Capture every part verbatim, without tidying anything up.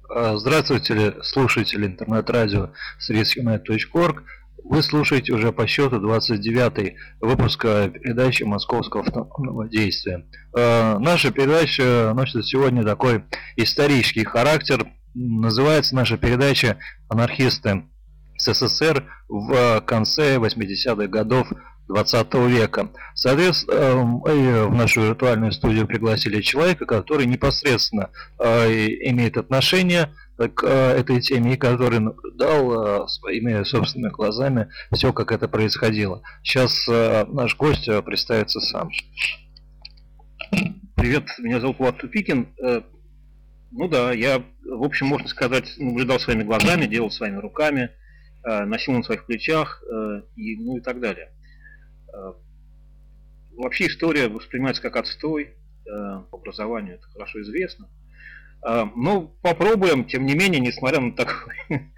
А, Здравствуйте, слушатели интернет-радио средствюнет точка орг. Вы слушаете уже по счету двадцать девятый выпуск а, передачи Московского автономного действия. А, Наша передача носит сегодня такой исторический характер. Называется наша передача «Анархисты СССР в конце восьмидесятых годов двадцатого века». Соответственно, мы в нашу виртуальную студию пригласили человека, который непосредственно имеет отношение к этой теме и который наблюдал своими собственными глазами все, как это происходило. Сейчас наш гость представится сам. Привет, меня зовут Влад Тупикин. Ну да, я, в общем, можно сказать, наблюдал своими глазами, делал своими руками, носил на своих плечах и, ну и так далее. Вообще история воспринимается как отстой, по образованию это хорошо известно. Но попробуем, тем не менее, несмотря на такой,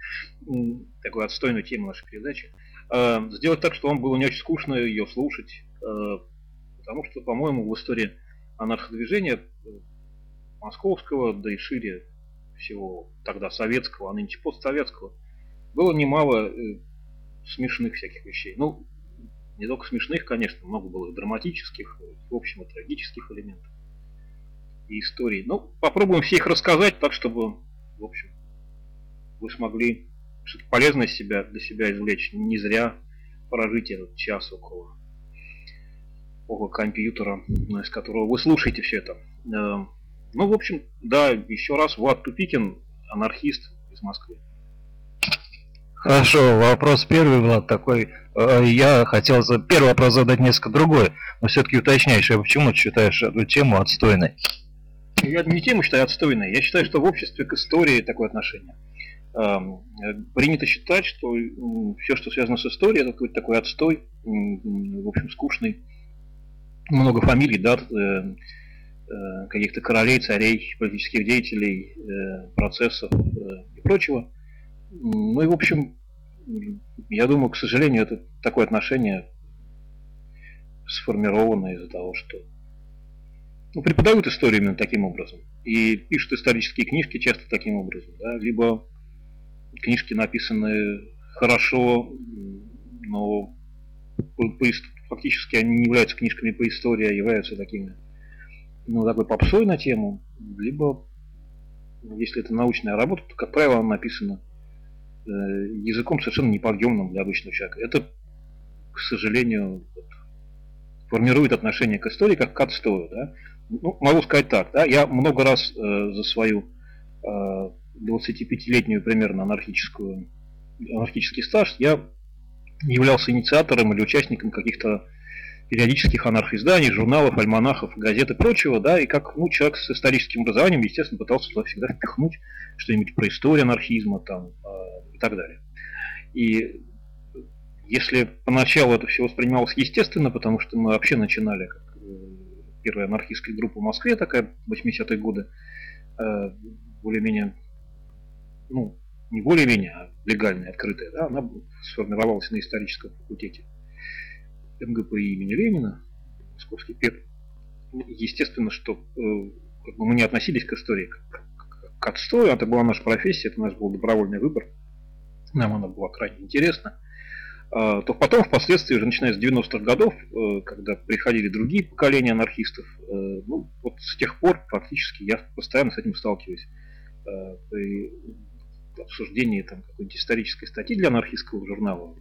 такую отстойную тему нашей передачи, сделать так, что вам было не очень скучно ее слушать, потому что, по-моему, в истории анарходвижения московского, да и шире всего тогда советского, а нынче постсоветского, было немало смешных всяких вещей. Ну, не только смешных, конечно, много было и драматических, в общем, и трагических элементов и историй. Ну, попробуем все их рассказать так, чтобы, в общем, вы смогли что-то полезное себя, для себя извлечь. Не зря прожить этот час около, около компьютера, из которого вы слушаете все это. Ну, в общем, да, еще раз, Влад Тупикин, анархист из Москвы. Хорошо, вопрос первый, Влад, такой. Я хотел первый вопрос задать несколько другой, но все-таки уточняющий. Почему ты считаешь эту тему отстойной? Я не тему считаю отстойной. Я считаю, что в обществе к истории такое отношение. Принято считать, что все, что связано с историей, это какой-то такой отстой, в общем, скучный. Много фамилий, да, каких-то королей, царей, политических деятелей, процессов и прочего. Ну и, в общем, я думаю, к сожалению, это такое отношение сформировано из-за того, что ну, преподают историю именно таким образом. И пишут исторические книжки часто таким образом. Да? Либо книжки написаны хорошо, но фактически они не являются книжками по истории, а являются такими, ну, такой попсой на тему. Либо, если это научная работа, то, как правило, она написана языком совершенно неподъемным для обычного человека. Это, к сожалению, формирует отношение к истории как к отстою. Да? Ну, могу сказать так, да? Я много раз э, за свою э, двадцатипятилетнюю примерно анархическую, анархический стаж я являлся инициатором или участником каких-то периодических анархоизданий, журналов, альманахов, газет и прочего, да, и как ну, человек с историческим образованием, естественно, пытался туда всегда впихнуть что-нибудь про историю анархизма там, э, и так далее. И если поначалу это все воспринималось естественно, потому что мы вообще начинали как первая анархистская группа в Москве, такая, восьмидесятые годы, э, более-менее, ну, не более-менее, а легальная, открытая, да, она сформировалась на историческом факультете эм гэ пэ и имени Ленина, московский пеп. Естественно, что э, как бы мы не относились к истории как к отстою, это была наша профессия, это наш был добровольный выбор, нам она была крайне интересна. А, то потом, впоследствии, уже начиная с девяностых годов, э, когда приходили другие поколения анархистов, э, ну, вот с тех пор фактически я постоянно с этим сталкиваюсь. Э, при обсуждении там, какой-нибудь исторической статьи для анархистского журнала,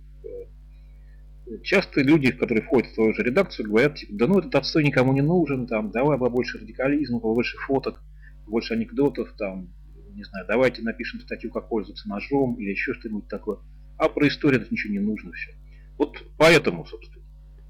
часто люди, которые входят в твою же редакцию, говорят, типа, да ну этот отстой никому не нужен, там, давай побольше радикализма, побольше фоток, больше анекдотов, там, не знаю, давайте напишем статью, как пользоваться ножом или еще что-нибудь такое. А про историю это ничего не нужно все. Вот поэтому, собственно.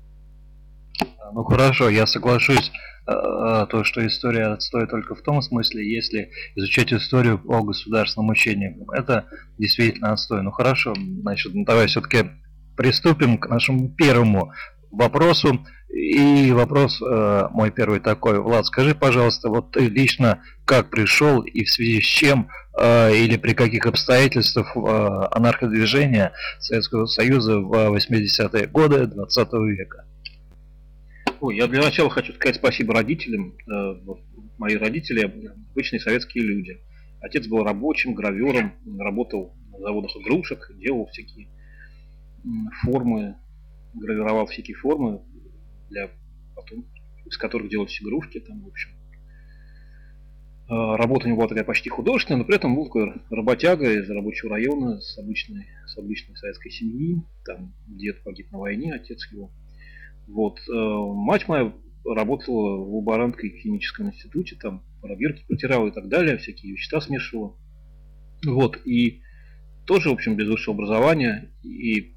Ну хорошо, я соглашусь, то, что история отстой только в том смысле, если изучать историю по государственным учениям. Это действительно отстой. Ну хорошо, значит, ну, давай все-таки приступим к нашему первому вопросу. И вопрос э, мой первый такой. Влад, скажи, пожалуйста, вот ты лично как пришел и в связи с чем э, или при каких обстоятельствах э, анарходвижения Советского Союза в восьмидесятые годы двадцатого века? Ой, я для начала хочу сказать спасибо родителям. Э, мои родители обычные советские люди. Отец был рабочим, гравером, работал на заводах игрушек, делал всякие формы, гравировал всякие формы, для потом, из которых делались игрушки. Там, в общем. Работа у него была такая почти художественная, но при этом был такой работяга из рабочего района, с обычной, с обычной советской семьи. Там дед погиб на войне, отец его. Вот. Мать моя работала в лаборанткой в химическом институте, там пробирки протирала и так далее, всякие вещества смешивала. Вот. И тоже, в общем, без высшего образования, и,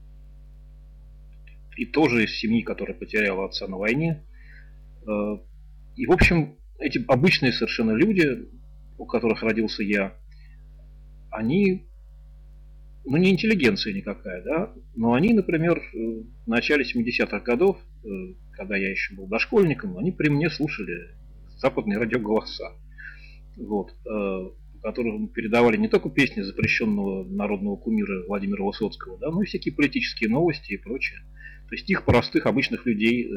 и тоже из семьи, которая потеряла отца на войне. И, в общем, эти обычные совершенно люди, у которых родился я, они, ну, не интеллигенция никакая, да, но они, например, в начале семидесятых годов, когда я еще был дошкольником, они при мне слушали западные радиоголоса, вот, которым передавали не только песни запрещенного народного кумира Владимира Высоцкого, да, но и всякие политические новости и прочее. То есть их простых, обычных людей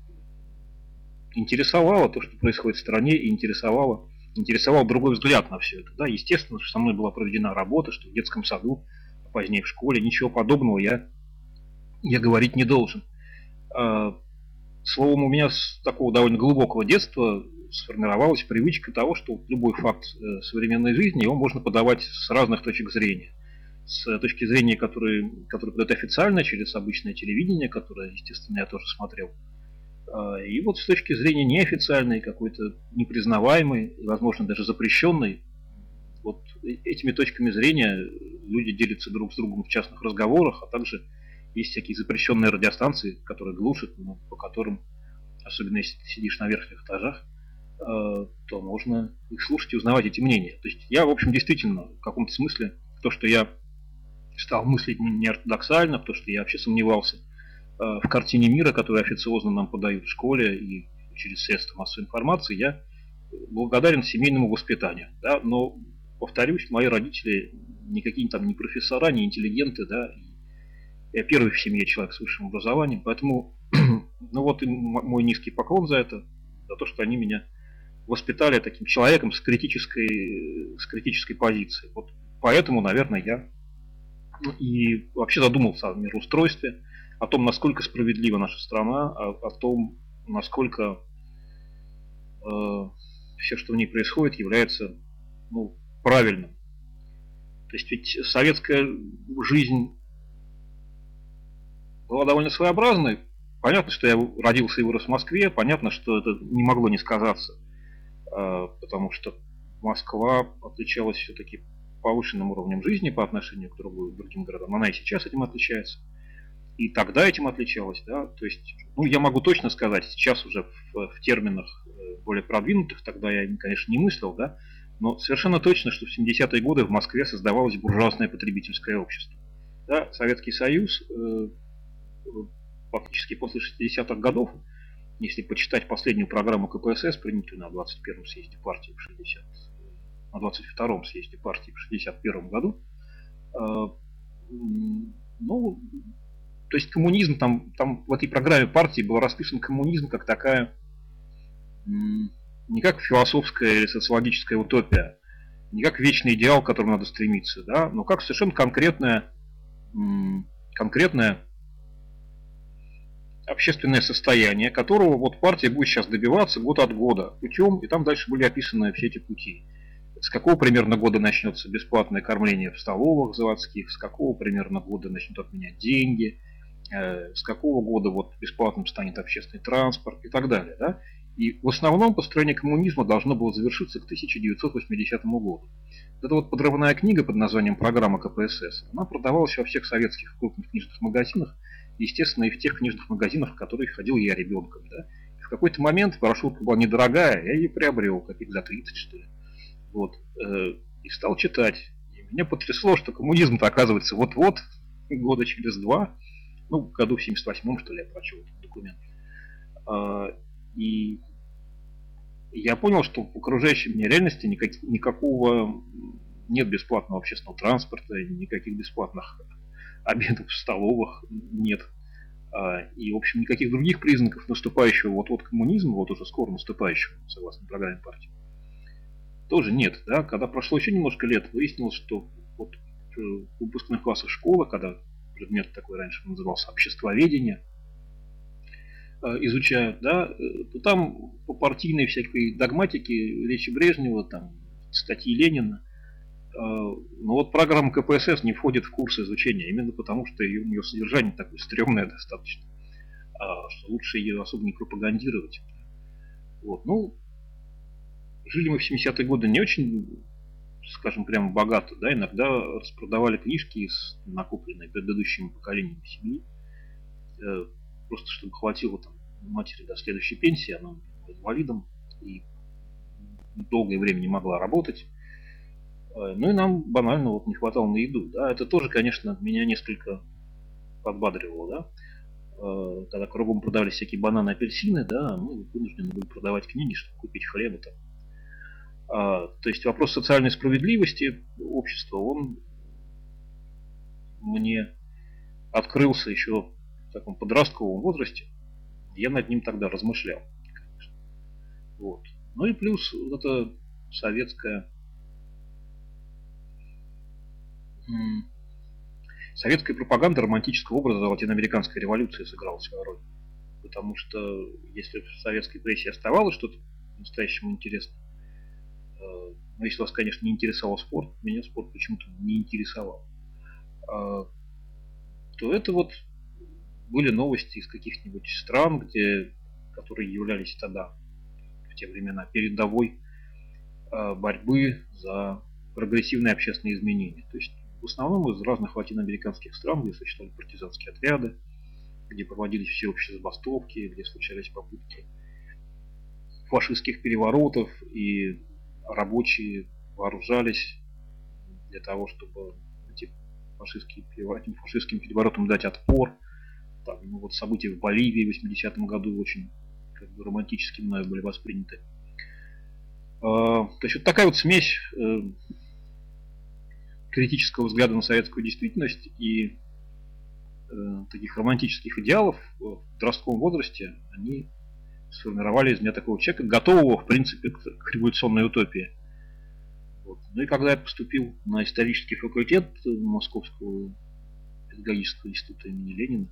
интересовало то, что происходит в стране, и интересовало, интересовал другой взгляд на все это. Да? Естественно, что со мной была проведена работа, что в детском саду, а позднее в школе, ничего подобного я, я говорить не должен. Словом, у меня с такого довольно глубокого детства сформировалась привычка того, что любой факт современной жизни его можно подавать с разных точек зрения. С точки зрения, которая, которая подает официально, через обычное телевидение, которое, естественно, я тоже смотрел. И вот с точки зрения неофициальной, какой-то непризнаваемой, возможно, даже запрещенной, вот этими точками зрения люди делятся друг с другом в частных разговорах, а также есть всякие запрещенные радиостанции, которые глушат, но по которым, особенно если ты сидишь на верхних этажах, то можно их слушать и узнавать эти мнения. То есть я, в общем, действительно, в каком-то смысле, то, что я стал мыслить неортодоксально, то, что я вообще сомневался в картине мира, которую официозно нам подают в школе и через средства массовой информации, я благодарен семейному воспитанию. Да? Но, повторюсь, мои родители никакие там не профессора, не интеллигенты, да, я первый в семье человек с высшим образованием, поэтому ну вот и мой низкий поклон за это, за то, что они меня воспитали таким человеком с критической, с критической позицией. Вот поэтому, наверное, я и вообще задумался о мироустройстве, о том, насколько справедлива наша страна, о, о том, насколько э, все, что в ней происходит, является ну, правильным. То есть ведь советская жизнь была довольно своеобразной. Понятно, что я родился и вырос в Москве, понятно, что это не могло не сказаться, э, потому что Москва отличалась все-таки повышенным уровнем жизни по отношению к другу, другим городам. Она и сейчас этим отличается. И тогда этим отличалась, да, то есть, ну, я могу точно сказать, сейчас уже в, в терминах более продвинутых, тогда я, конечно, не мыслил, да, но совершенно точно, что в семидесятые годы в Москве создавалось буржуазное потребительское общество. Да, Советский Союз э, фактически после шестидесятых годов, если почитать последнюю программу ка пэ эс эс, принятую на двадцать первом съезде партии в шестидесятом, на двадцать втором съезде партии в шестьдесят первом году, э, ну, то есть коммунизм, там, там в этой программе партии был расписан коммунизм как такая, не как философская или социологическая утопия, не как вечный идеал, к которому надо стремиться, да, но как совершенно конкретное, конкретное общественное состояние, которого вот партия будет сейчас добиваться год от года путем, и там дальше были описаны все эти пути. С какого примерно года начнется бесплатное кормление в столовых заводских, с какого примерно года начнут отменять деньги, с какого года вот бесплатным станет общественный транспорт и так далее. Да? И в основном построение коммунизма должно было завершиться к тысяча девятьсот восьмидесятому году. Эта вот подрывная книга под названием «Программа ка пэ эс эс», она продавалась во всех советских крупных книжных магазинах, естественно, и в тех книжных магазинах, в которые ходил я ребенком. Да? И в какой-то момент брошюрка была недорогая, я ее приобрел, копеек за тридцать, что ли. Вот, э, и стал читать. И меня потрясло, что коммунизм-то, оказывается, вот-вот, года через два, ну, в году в семьдесят восьмом, что ли, я прочел этот документ. Э, и я понял, что в окружающей мне реальности никак, никакого нет бесплатного общественного транспорта, никаких бесплатных обедов в столовых нет. Э, и, в общем, никаких других признаков наступающего вот-вот коммунизма, вот уже скоро наступающего, согласно программе партии, тоже нет. Да? Когда прошло еще немножко лет, выяснилось, что вот в выпускных классах школы, когда предмет такой раньше назывался обществоведение, изучают, да, то там по партийной всякой догматике, речи Брежнева, там, статьи Ленина, но вот программа ка пэ эс эс не входит в курс изучения, именно потому, что ее, у нее содержание такое стрёмное достаточно, что лучше ее особо не пропагандировать. Вот. Ну, жили мы в семидесятые годы не очень, скажем, прямо богато, да, иногда распродавали книжки, накопленные предыдущими поколениями семьи, просто чтобы хватило там матери до следующей пенсии, она была инвалидом и долгое время не могла работать. Ну и нам банально вот не хватало на еду. Да. Это тоже, конечно, меня несколько подбадривало. Да. Когда кругом продавались всякие бананы, апельсины, да, мы вынуждены были продавать книги, чтобы купить хлеба там. А, то есть вопрос социальной справедливости общества, он мне открылся еще в таком подростковом возрасте. Я над ним тогда размышлял, конечно. Вот. Ну и плюс вот эта советская советская пропаганда романтического образа латиноамериканской революции сыграла свою роль. Потому что если в советской прессе оставалось что-то по-настоящему интересное, но если вас, конечно, не интересовал спорт, меня спорт почему-то не интересовал, то это вот были новости из каких-нибудь стран, где, которые являлись тогда, в те времена, передовой борьбы за прогрессивные общественные изменения. То есть в основном из разных латиноамериканских стран, где существовали партизанские отряды, где проводились всеобщие забастовки, где случались попытки фашистских переворотов, и рабочие вооружались для того, чтобы эти фашистские переворотам, фашистским переворотам дать отпор. Там, ну, вот события в Боливии в восьмидесятом году очень как бы, романтически мною были восприняты. А, то есть вот такая вот смесь э, критического взгляда на советскую действительность и э, таких романтических идеалов в подростковом возрасте, они сформировали из меня такого человека, готового, в принципе, к, к революционной утопии. Вот. Ну и когда я поступил на исторический факультет Московского педагогического института имени Ленина,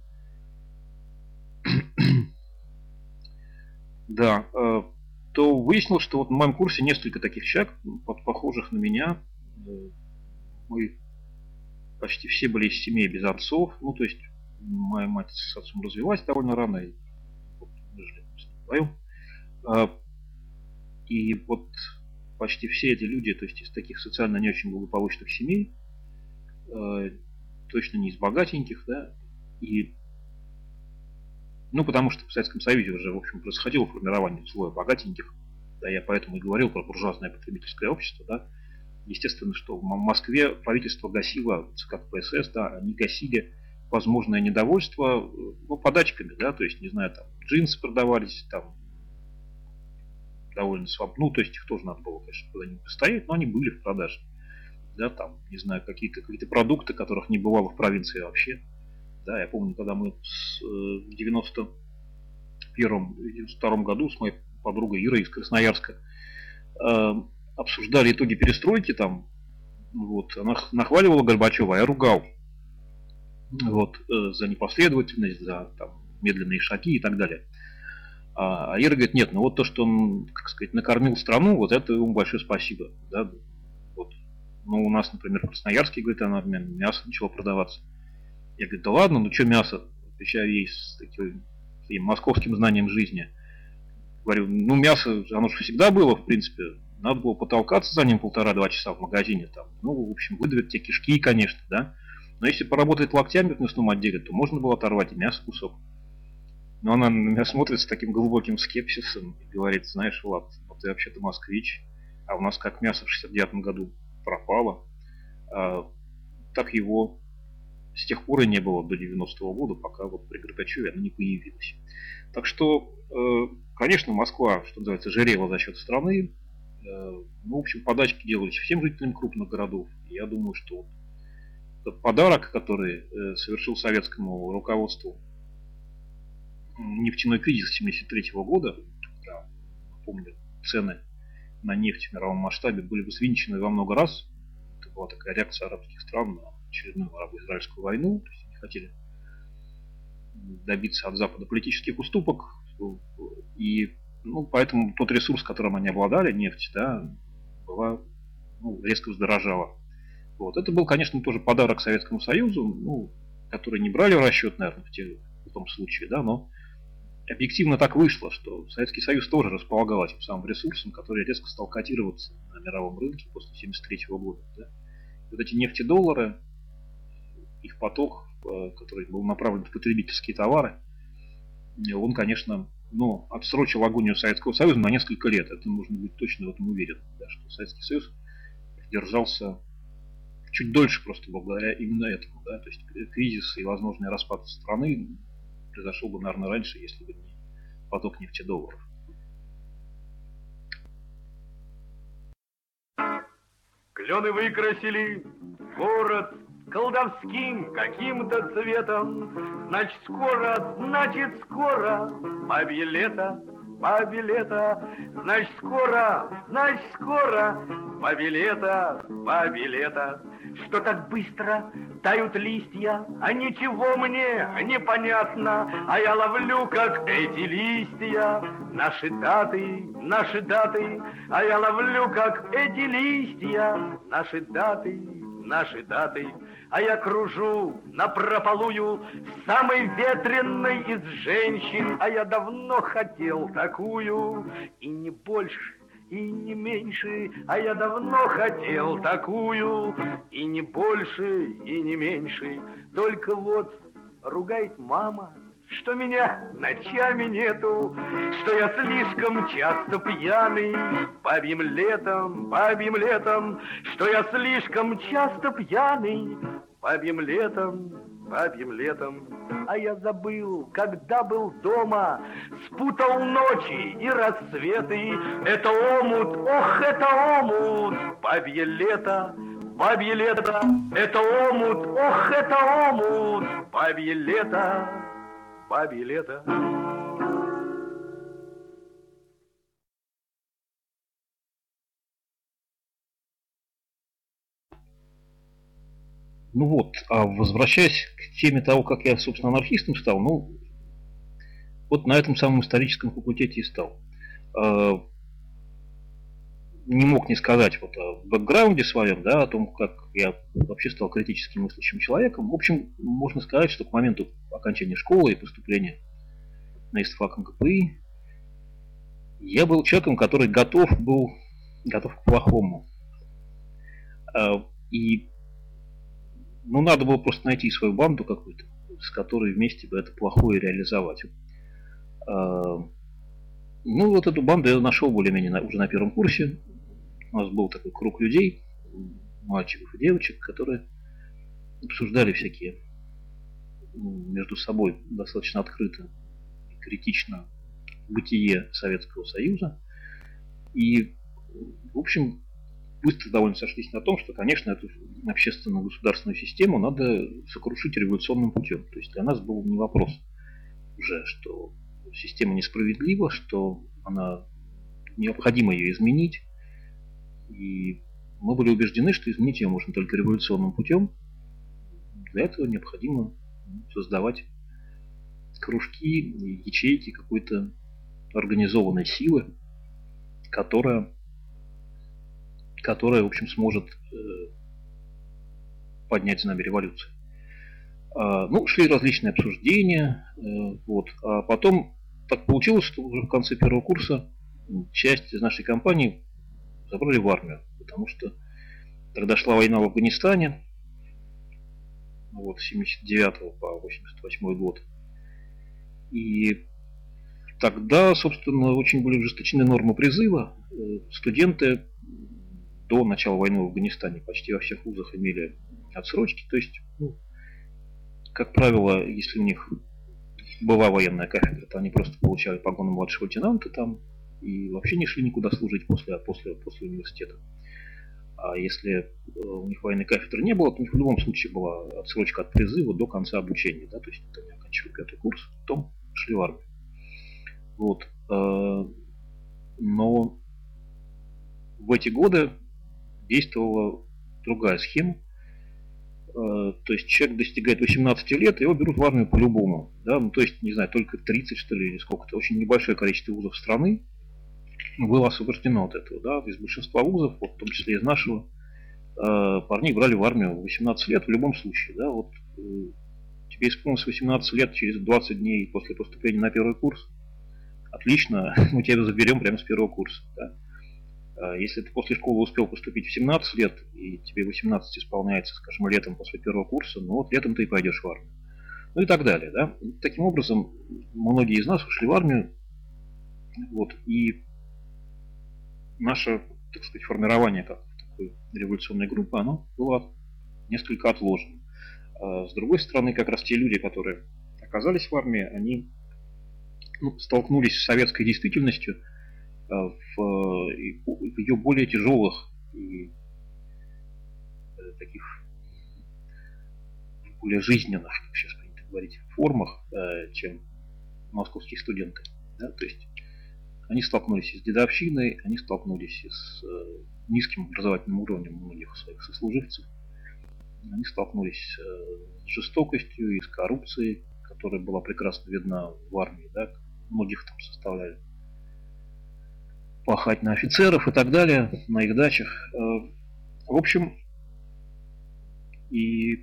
да, э, то выяснилось, что вот на моем курсе несколько таких человек, похожих на меня. Мы почти все были из семей без отцов. Ну, то есть, моя мать с отцом развелась довольно рано. И вот мы жили вдвоем. И вот почти все эти люди, то есть из таких социально не очень благополучных семей, точно не из богатеньких, да, и ну, потому что в Советском Союзе уже, в общем, происходило формирование слоя богатеньких, да, я поэтому и говорил про буржуазное потребительское общество, да. Естественно, что в Москве правительство гасило ЦК ка пэ эс эс, да, они гасили возможное недовольство, ну, подачками, да, то есть, не знаю, там, джинсы продавались, там, довольно свободно, ну, то есть, их тоже надо было, конечно, куда-нибудь поставить, но они были в продаже, да, там, не знаю, какие-то какие-то продукты, которых не бывало в провинции вообще, да, я помню, когда мы в девяносто первом - девяносто втором году с моей подругой Ирой из Красноярска э, обсуждали итоги перестройки там, вот, она нахваливала Горбачева, а я ругал, вот, э, за непоследовательность, за там, медленные шаги и так далее. А, а Ира говорит, нет, ну вот то, что он, как сказать, накормил страну, вот это ему большое спасибо, да, вот. Ну, у нас, например, в Красноярске, говорит она, мясо начало продаваться. Я говорю, да ладно, ну что мясо? Отвечаю ей с таким, таким московским знанием жизни. Говорю, ну мясо, оно же всегда было, в принципе. Надо было потолкаться за ним полтора-два часа в магазине. Там. Ну, в общем, выдавят те кишки, конечно, да. Но если поработать локтями в мясном отделе, то можно было оторвать и мясо кусок. Но она на меня смотрит с таким глубоким скепсисом и говорит, знаешь, Влад, вот ты вообще-то москвич, а у нас как мясо в шестьдесят девятом году пропало, а, так его с тех пор и не было до девяностого года, пока вот при Горбачеве она не появилась. Так что, конечно, Москва, что называется, жирела за счет страны. Ну, в общем, подачки делались всем жителям крупных городов. Я думаю, что вот этот подарок, который совершил советскому руководству нефтяной кризис семьдесят третьего года, да, помню, цены на нефть в мировом масштабе были взвинчены во много раз. Это была такая реакция арабских стран на очередную арабо-израильскую войну. То есть они хотели добиться от Запада политических уступок. И ну, поэтому тот ресурс, которым они обладали, нефть, да, была, ну, резко вздорожала. Вот. Это был, конечно, тоже подарок Советскому Союзу, ну, который не брали в расчет, наверное, в, те, в том случае, да, но объективно так вышло, что Советский Союз тоже располагал этим самым ресурсом, который резко стал котироваться на мировом рынке после тысяча девятьсот семьдесят третьего года. Да. И вот эти нефтедоллары, их поток, который был направлен в потребительские товары, он, конечно, ну, отсрочил агонию Советского Союза на несколько лет. Это нужно быть точно в этом уверен, да, что Советский Союз держался чуть дольше просто благодаря именно этому. Да. То есть кризис и возможный распад страны произошел бы, наверное, раньше, если бы не поток нефтедолларов. Клены выкрасили город колдовским каким-то цветом. Значит, скоро, значит, скоро бабье лето, бабье лето. Значит, скоро, значит, скоро бабье лето, бабье лето. Что так быстро тают листья, а ничего мне непонятно, а я ловлю, как эти листья, наши даты, наши даты, а я ловлю, как эти листья, наши даты, наши даты, а я кружу напропалую самой ветреной из женщин, а я давно хотел такую, и не больше, и не меньше, а я давно хотел такую, и не больше, и не меньше. Только вот ругает мама, что меня ночами нету, что я слишком часто пьяный бабьим летом, бабьим летом, что я слишком часто пьяный бабьим летом, бабьим летом. А я забыл, когда был дома, спутал ночи и рассветы. Это омут, ох, это омут, бабье лето, бабье лето. Это омут, ох, это омут, бабье лето, бабье лето. Ну вот, а возвращаясь к теме того, как я, собственно, анархистом стал, ну, вот на этом самом историческом факультете и стал. Не мог не сказать вот о бэкграунде своем, да, о том, как я вообще стал критически мыслящим человеком. В общем, можно сказать, что к моменту окончания школы и поступления на истфак эм ка пэ и я был человеком, который готов был, готов к плохому. И ну, надо было просто найти свою банду какую-то, с которой вместе бы это плохое реализовать. Ну, вот эту банду я нашел более-менее уже на первом курсе. У нас был такой круг людей, мальчиков и девочек, которые обсуждали всякие между собой достаточно открыто и критично бытие Советского Союза. И, в общем, быстро довольно сошлись на том, что, конечно, эту общественную государственную систему надо сокрушить революционным путем. То есть для нас был не вопрос уже, что система несправедлива, что она необходимо ее изменить. И мы были убеждены, что изменить ее можно только революционным путем. Для этого необходимо создавать кружки, ячейки какой-то организованной силы, которая которая, в общем, сможет э, поднять знамя революции. А, ну, шли различные обсуждения, э, вот. А потом так получилось, что уже в конце первого курса часть из нашей компании забрали в армию, потому что тогда шла война в Афганистане, вот, с семьдесят девятого по восемьдесят восьмой год. И тогда, собственно, очень были ужесточены нормы призыва. Студенты до начала войны в Афганистане почти во всех вузах имели отсрочки. То есть, ну, как правило, если у них была военная кафедра, то они просто получали погоны младшего лейтенанта там и вообще не шли никуда служить после, после, после университета. А если у них военной кафедры не было, то у них в любом случае была отсрочка от призыва до конца обучения. Да? То есть они оканчивали пятый курс, потом шли в армию. Вот. Но в эти годы действовала другая схема. То есть человек достигает восемнадцати лет, и его берут в армию по-любому. Да? Ну, то есть, не знаю, только тридцать, что ли, или сколько-то. Очень небольшое количество вузов страны было освобождено от этого. Да? Из большинства вузов, вот, в том числе из нашего, парней брали в армию в восемнадцать лет в любом случае. Да? Вот, тебе исполнилось восемнадцать лет через двадцать дней после поступления на первый курс. Отлично, мы тебя заберем прямо с первого курса. Да? Если ты после школы успел поступить в семнадцать лет, и тебе восемнадцать исполняется, скажем, летом после первого курса, ну вот летом ты и пойдешь в армию. Ну и так далее. Да? Таким образом, многие из нас ушли в армию, вот, и наше, так сказать, формирование как такой революционной группы, оно было несколько отложено. А с другой стороны, как раз те люди, которые оказались в армии, они ну, столкнулись с советской действительностью, в, в ее более тяжелых и таких более жизненных, как сейчас принято говорить, формах, чем московские студенты. Да? То есть они столкнулись и с дедовщиной, они столкнулись и с низким образовательным уровнем многих своих сослуживцев, они столкнулись с жестокостью и с коррупцией, которая была прекрасно видна в армии, да? Многих там составляли пахать на офицеров и так далее, на их дачах. В общем, и,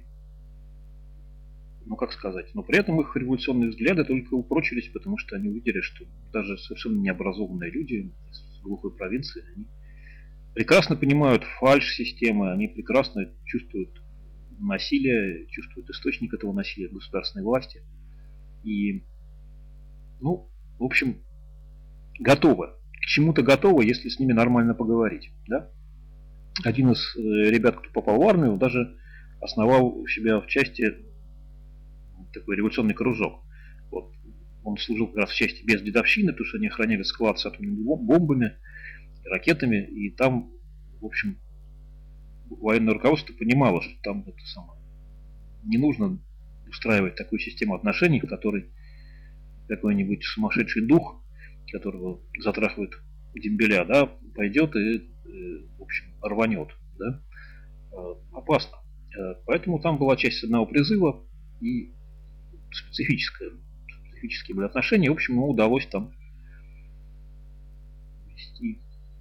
ну как сказать, но при этом их революционные взгляды только упрочились, потому что они увидели, что даже совершенно необразованные люди из глухой провинции, они прекрасно понимают фальшь системы, они прекрасно чувствуют насилие, чувствуют источник этого насилия государственной власти. И, ну, в общем, готовы. К чему-то готовы, если с ними нормально поговорить. Да? Один из ребят, кто попал в армию, даже основал у себя в части такой революционный кружок. Вот. Он служил как раз в части без дедовщины, потому что они охраняли склад с атомными бомбами, ракетами, и там, в общем, военное руководство понимало, что там это самое, не нужно устраивать такую систему отношений, в которой какой-нибудь сумасшедший дух, которого затрахивает дембеля, да, пойдет и, в общем, рванет. Да? Опасно. Поэтому там была часть одного призыва и специфическое, специфические были отношения. В общем, ему удалось там вести.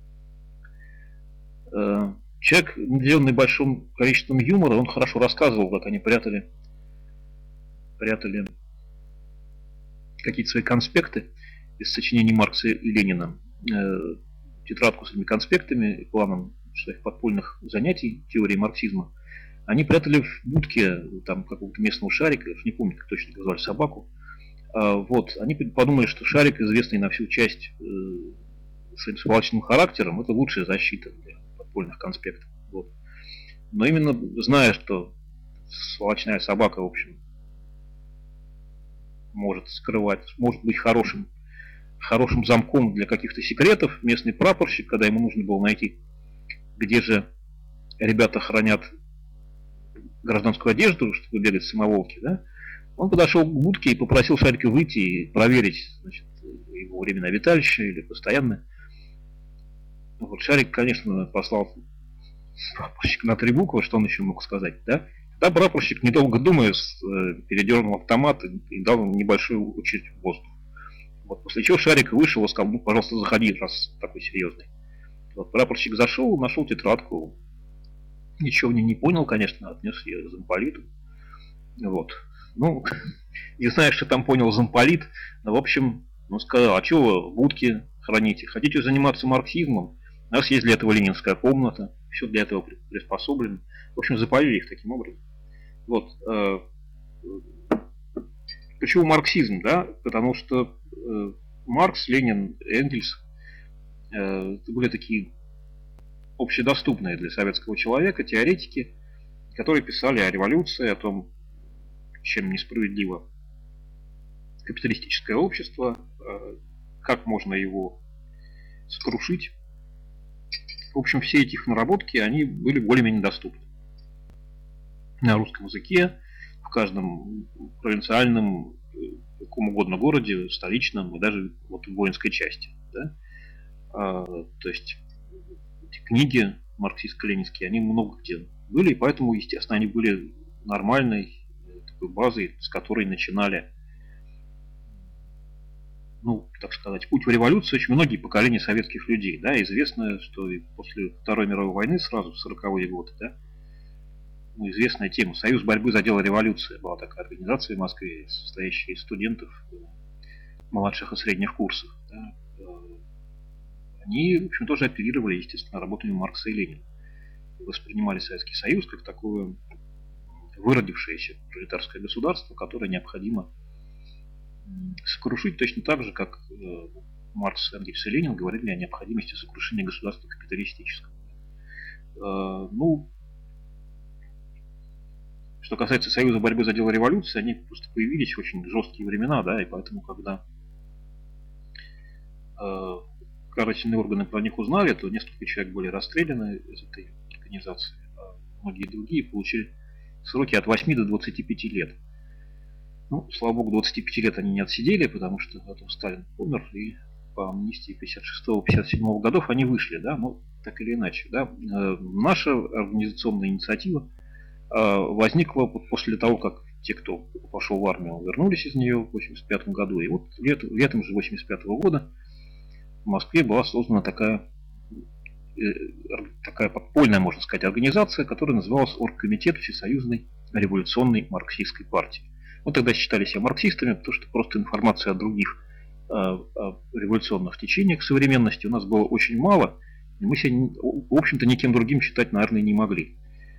Человек, наделенный большим количеством юмора, он хорошо рассказывал, как они прятали, прятали какие-то свои конспекты из сочинений Маркса и Ленина, э, тетрадку с этими конспектами и планом своих подпольных занятий теории марксизма. Они прятали в будке там какого-то местного шарика, я уж не помню, как точно назвали собаку. А, вот, они подумали, что шарик, известный на всю часть э, своим сволочным характером, это лучшая защита для подпольных конспектов. Вот. Но именно зная, что сволочная собака, в общем, может скрывать, может быть хорошим, хорошим замком для каких-то секретов, местный прапорщик, когда ему нужно было найти, где же ребята хранят гражданскую одежду, чтобы бегать в самоволке, да, он подошел к будке и попросил шарика выйти и проверить, значит, его время обиталища или постоянно. Вот шарик, конечно, послал прапорщик на три буквы, что он еще мог сказать, да? Тогда прапорщик, недолго думая, передернул автомат и дал небольшую очередь в воздух. Вот, после чего шарик вышел и сказал: ну, пожалуйста, заходи, раз такой серьезный. Вот, прапорщик зашел, нашел тетрадку. Ничего в ней не понял, конечно, отнес ее замполиту. Вот. Ну, не знаю, что там понял замполит, но, в общем, он сказал: а что вы в будке храните? Хотите заниматься марксизмом? У нас есть для этого ленинская комната, все для этого приспособлено. В общем, запалили их таким образом. Вот. Почему марксизм, да? Потому что Маркс, Ленин, Энгельс были такие общедоступные для советского человека теоретики, которые писали о революции, о том, чем несправедливо капиталистическое общество, как можно его скрушить. В общем, все эти их наработки, они были более-менее доступны на русском языке, в каждом провинциальном, каком угодно городе, столичном и даже вот в воинской части. Да? А, то есть эти книги марксистско-ленинские, они много где были, и поэтому, естественно, они были нормальной такой базой, с которой начинали, ну, так сказать, путь в революцию очень многие поколения советских людей. Да, известно, что и после Второй мировой войны, сразу в сороковые годы, да, ну, известная тема. Союз борьбы за дело революции была такая организация в Москве, состоящая из студентов младших и средних курсов. Да. Они, в общем, тоже оперировали, естественно, работами Маркса и Ленина. Воспринимали Советский Союз как такое выродившееся пролетарское государство, которое необходимо сокрушить точно так же, как Маркс, Энгельс и Ленин говорили о необходимости сокрушения государства капиталистического. Ну, что касается Союза борьбы за дело революции, они просто появились в очень жесткие времена, да, и поэтому, когда карательные органы про них узнали, то несколько человек были расстреляны из этой организации, а многие другие получили сроки от восьми до двадцати пяти лет. Ну, слава богу, двадцати пяти лет они не отсидели, потому что потом Сталин умер, и по амнистии пятьдесят шестого — пятьдесят седьмого годов они вышли, да, ну, так или иначе, да. Наша организационная инициатива возникла после того, как те, кто пошел в армию, вернулись из нее в восемьдесят пятом году, и вот летом, летом же восемьдесят пятого года в Москве была создана такая, такая подпольная, можно сказать, организация, которая называлась Оргкомитет Всесоюзной революционной марксистской партии. Мы тогда считали себя марксистами, потому что просто информации о других о, о революционных течениях современности у нас было очень мало, и мы себя, в общем-то, никем другим считать, наверное, не могли.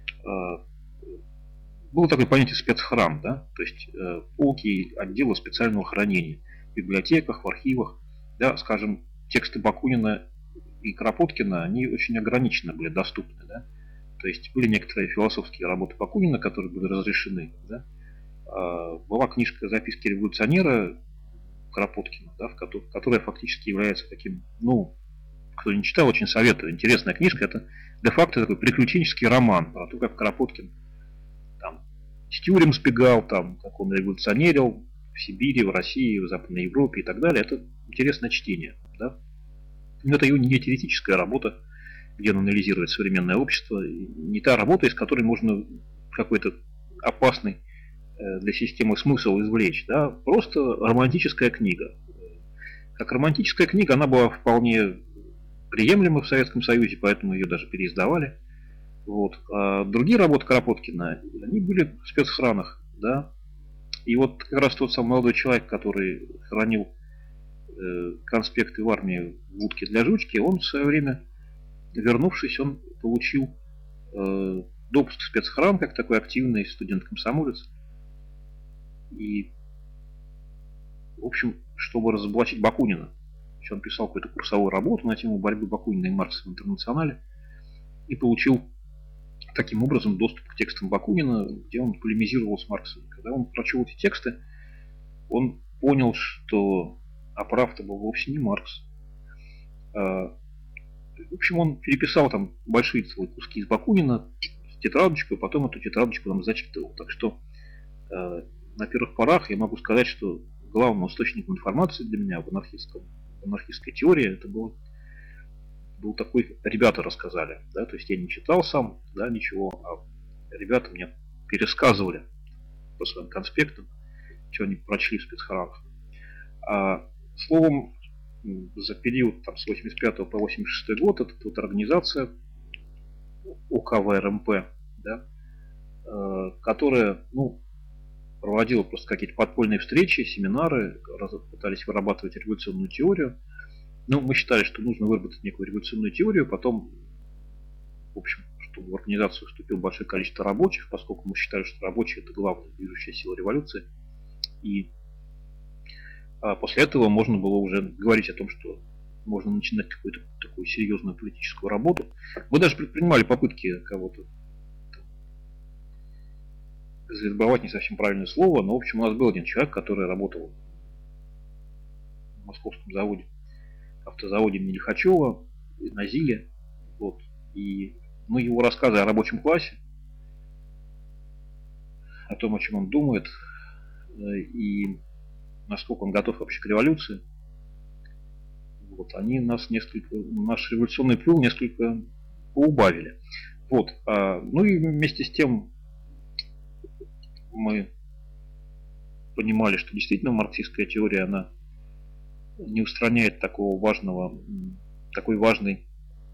Было такое понятие спецхран, да, то есть полки, отделы специального хранения в библиотеках, в архивах, да, скажем, тексты Бакунина и Кропоткина, они очень ограниченно были доступны, да, то есть были некоторые философские работы Бакунина, которые были разрешены, да. Была книжка «Записки революционера» Кропоткина, да, в которой, которая фактически является таким, ну, кто не читал, очень советую, интересная книжка, это де-факто такой приключенческий роман про то, как Кропоткин там с тюрем сбегал, там, как он революционерил в Сибири, в России, в Западной Европе и так далее. Это интересное чтение, да. Но это не теоретическая работа, где он анализирует современное общество, не та работа, из которой можно какой-то опасный для системы смысл извлечь, да, просто романтическая книга. Как романтическая книга она была вполне приемлема в Советском Союзе, поэтому ее даже переиздавали. Вот. А другие работы Кропоткина, они были в спецхранах, да. И вот как раз тот самый молодой человек, который хранил э, конспекты в армии в будке для жучки, он в свое время, вернувшись, он получил э, допуск в спецхран, как такой активный студент-комсомолец. И, в общем, чтобы разоблачить Бакунина, он писал какую-то курсовую работу на тему борьбы Бакунина и Маркса в Интернационале и получил таким образом доступ к текстам Бакунина, где он полемизировал с Марксом. Когда он прочел эти тексты, он понял, что прав-то был вовсе не Маркс. В общем, он переписал там большие целые куски из Бакунина в тетрадочку, и потом эту тетрадочку нам зачитывал. Так что на первых порах я могу сказать, что главным источником информации для меня в, анархистском, в анархистской теории это был, был такой, ребята рассказали, да, то есть я не читал сам, да, ничего, а ребята мне пересказывали по своим конспектам, что они прочли в спецхранах. А, словом, за период там, с восемьдесят пятого по восемьдесят шестой год эта вот организация ОКВРМП, да, э, которая, ну, проводила просто какие-то подпольные встречи, семинары, пытались вырабатывать революционную теорию. Ну, мы считали, что нужно выработать некую революционную теорию, потом, в общем, чтобы в организацию вступило большое количество рабочих, поскольку мы считали, что рабочие это главная движущая сила революции. И а после этого можно было уже говорить о том, что можно начинать какую-то такую серьезную политическую работу. Мы даже предпринимали попытки кого-то, завербовать не совсем правильное слово, но в общем у нас был один человек, который работал в московском заводе, автозаводе имени Лихачева, на ЗИЛе. Вот. И мы его рассказы о рабочем классе, о том, о чем он думает, и насколько он готов вообще к революции, вот, они нас несколько, наш революционный пыл несколько поубавили. Вот. Ну и вместе с тем мы понимали, что действительно марксистская теория, она не устраняет такого важного, такой важной...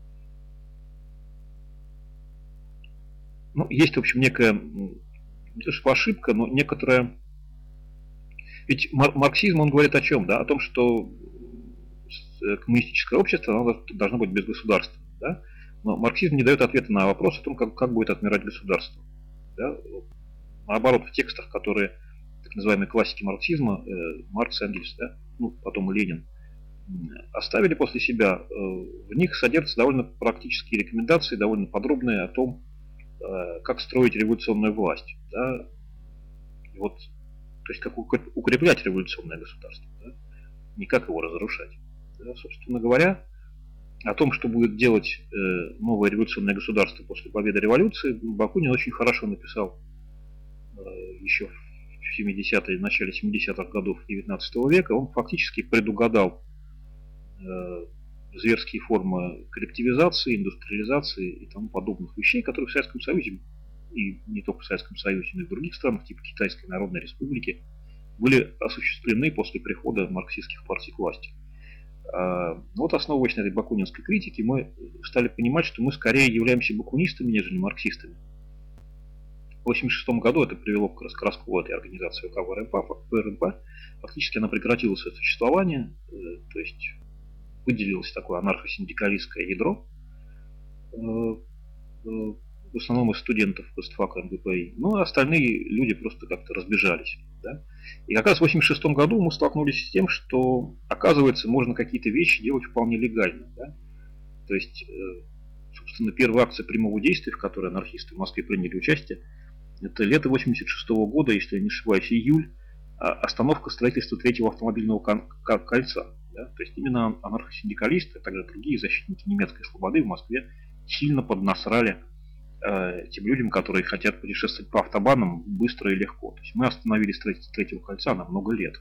Ну, есть, в общем, некая, не то что ошибка, но некоторая... Ведь марксизм, он говорит о чем? Да? О том, что коммунистическое общество, оно должно быть без государства. Да? Но марксизм не дает ответа на вопрос о том, как, как будет отмирать государство. Да? Наоборот, в текстах, которые так называемые классики марксизма, э, Маркс, Энгельс, да? Ну, потом и Ленин, оставили после себя, э, в них содержатся довольно практические рекомендации, довольно подробные о том, э, как строить революционную власть. Да? И вот, то есть, как укреплять революционное государство, да? Не как его разрушать. Да? Собственно говоря, о том, что будет делать э, новое революционное государство после победы революции, Бакунин очень хорошо написал э, еще в семидесятые, в начале семидесятых годов девятнадцатого века. Он фактически предугадал э, зверские формы коллективизации, индустриализации и тому подобных вещей, которые в Советском Союзе, и не только в Советском Союзе, но и в других странах, типа Китайской Народной Республики, были осуществлены после прихода марксистских партий к власти. Вот, основываясь на этой бакунинской критике, мы стали понимать, что мы скорее являемся бакунистами, нежели марксистами. В восемьдесят шестом году это привело к расколу этой организации УК ВРНП. Фактически она прекратила свое существование, то есть выделилось такое анархосиндикалистское ядро, в основном из студентов постфака эм гэ пэ и, ну а остальные люди просто как-то разбежались. Да? И как раз в восемьдесят шестом году мы столкнулись с тем, что, оказывается, можно какие-то вещи делать вполне легально. Да? То есть, собственно, первая акция прямого действия, в которой анархисты в Москве приняли участие, это лето восемьдесят шестого года, если я не ошибаюсь, июль, остановка строительства третьего автомобильного кольца. Да? То есть именно анархосиндикалисты, а также другие защитники немецкой слободы в Москве сильно поднасрали тем людям, которые хотят путешествовать по автобанам быстро и легко. То есть мы остановили строительство третьего кольца на много лет.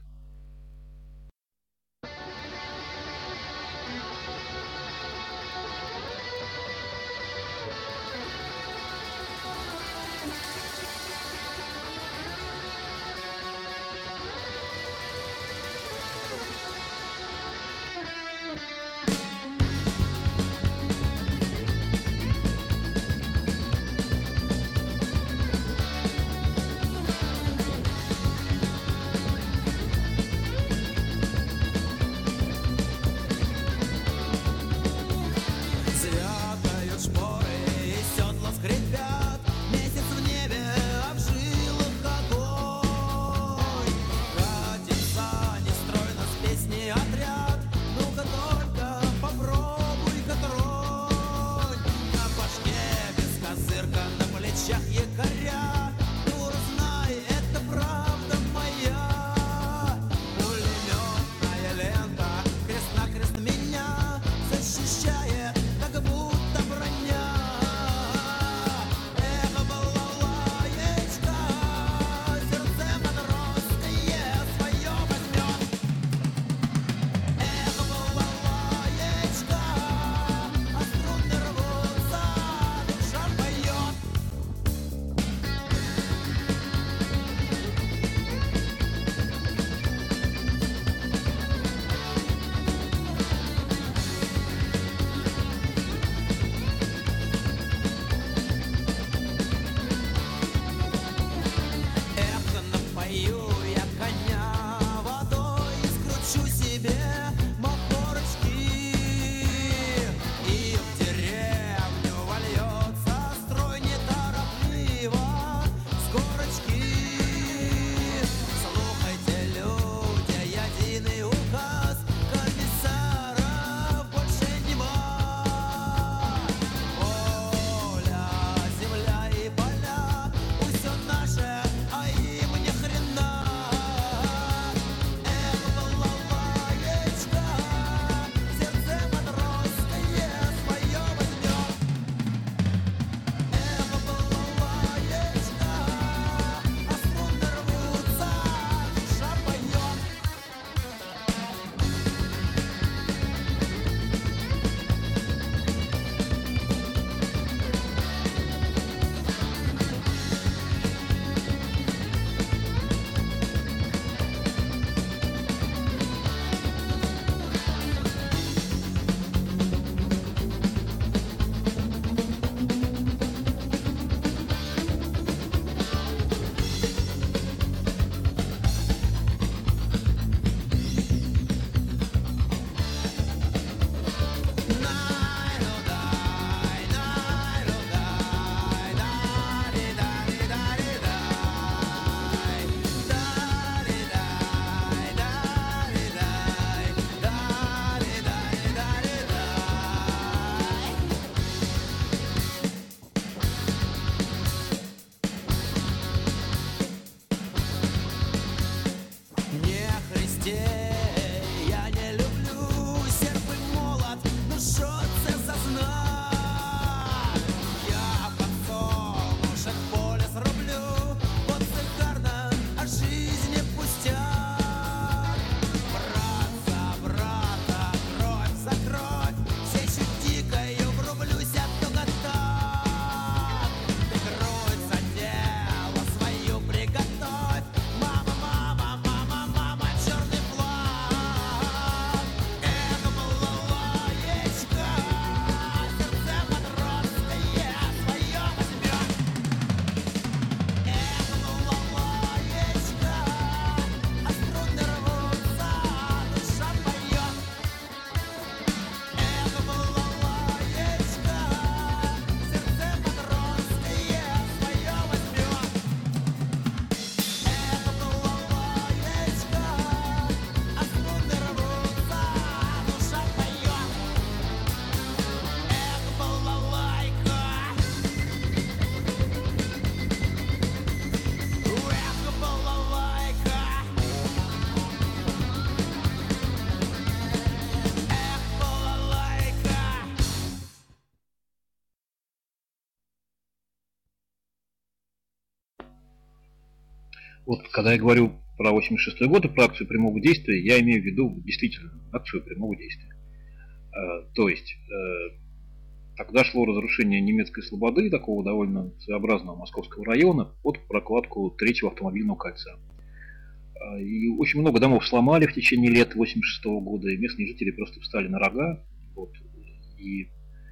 Вот когда я говорю про восемьдесят шестой год и про акцию прямого действия, я имею в виду действительно акцию прямого действия. То есть тогда шло разрушение немецкой слободы, такого довольно своеобразного московского района, под прокладку третьего автомобильного кольца. И очень много домов сломали в течение лет восемьдесят шестого года, и местные жители просто встали на рога. Вот, и,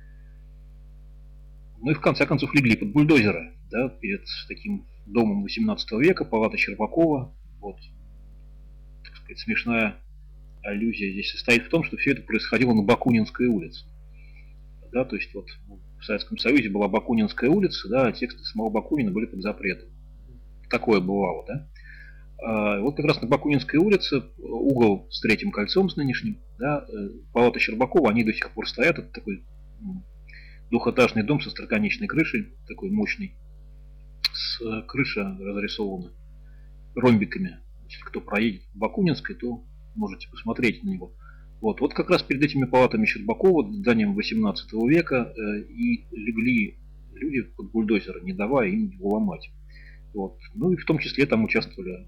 ну и в конце концов легли под бульдозеры, да, перед таким домом восемнадцатого века, палата Щербакова. Вот, так сказать, смешная аллюзия здесь состоит в том, что все это происходило на Бакунинской улице. Да, то есть вот в Советском Союзе была Бакунинская улица, да, а тексты самого Бакунина были под запретом. Такое бывало, да. А вот как раз на Бакунинской улице, угол с Третьим кольцом, с нынешним, да, палата Щербакова, они до сих пор стоят. Это такой двухэтажный дом со строконечной крышей, такой мощный, с крыша разрисована ромбиками. Если кто проедет в Бакунинской, то можете посмотреть на него. Вот, вот как раз перед этими палатами Щербакова, зданием восемнадцатого века, э, и легли люди под бульдозеры, не давая им его ломать. Вот. Ну и в том числе там участвовали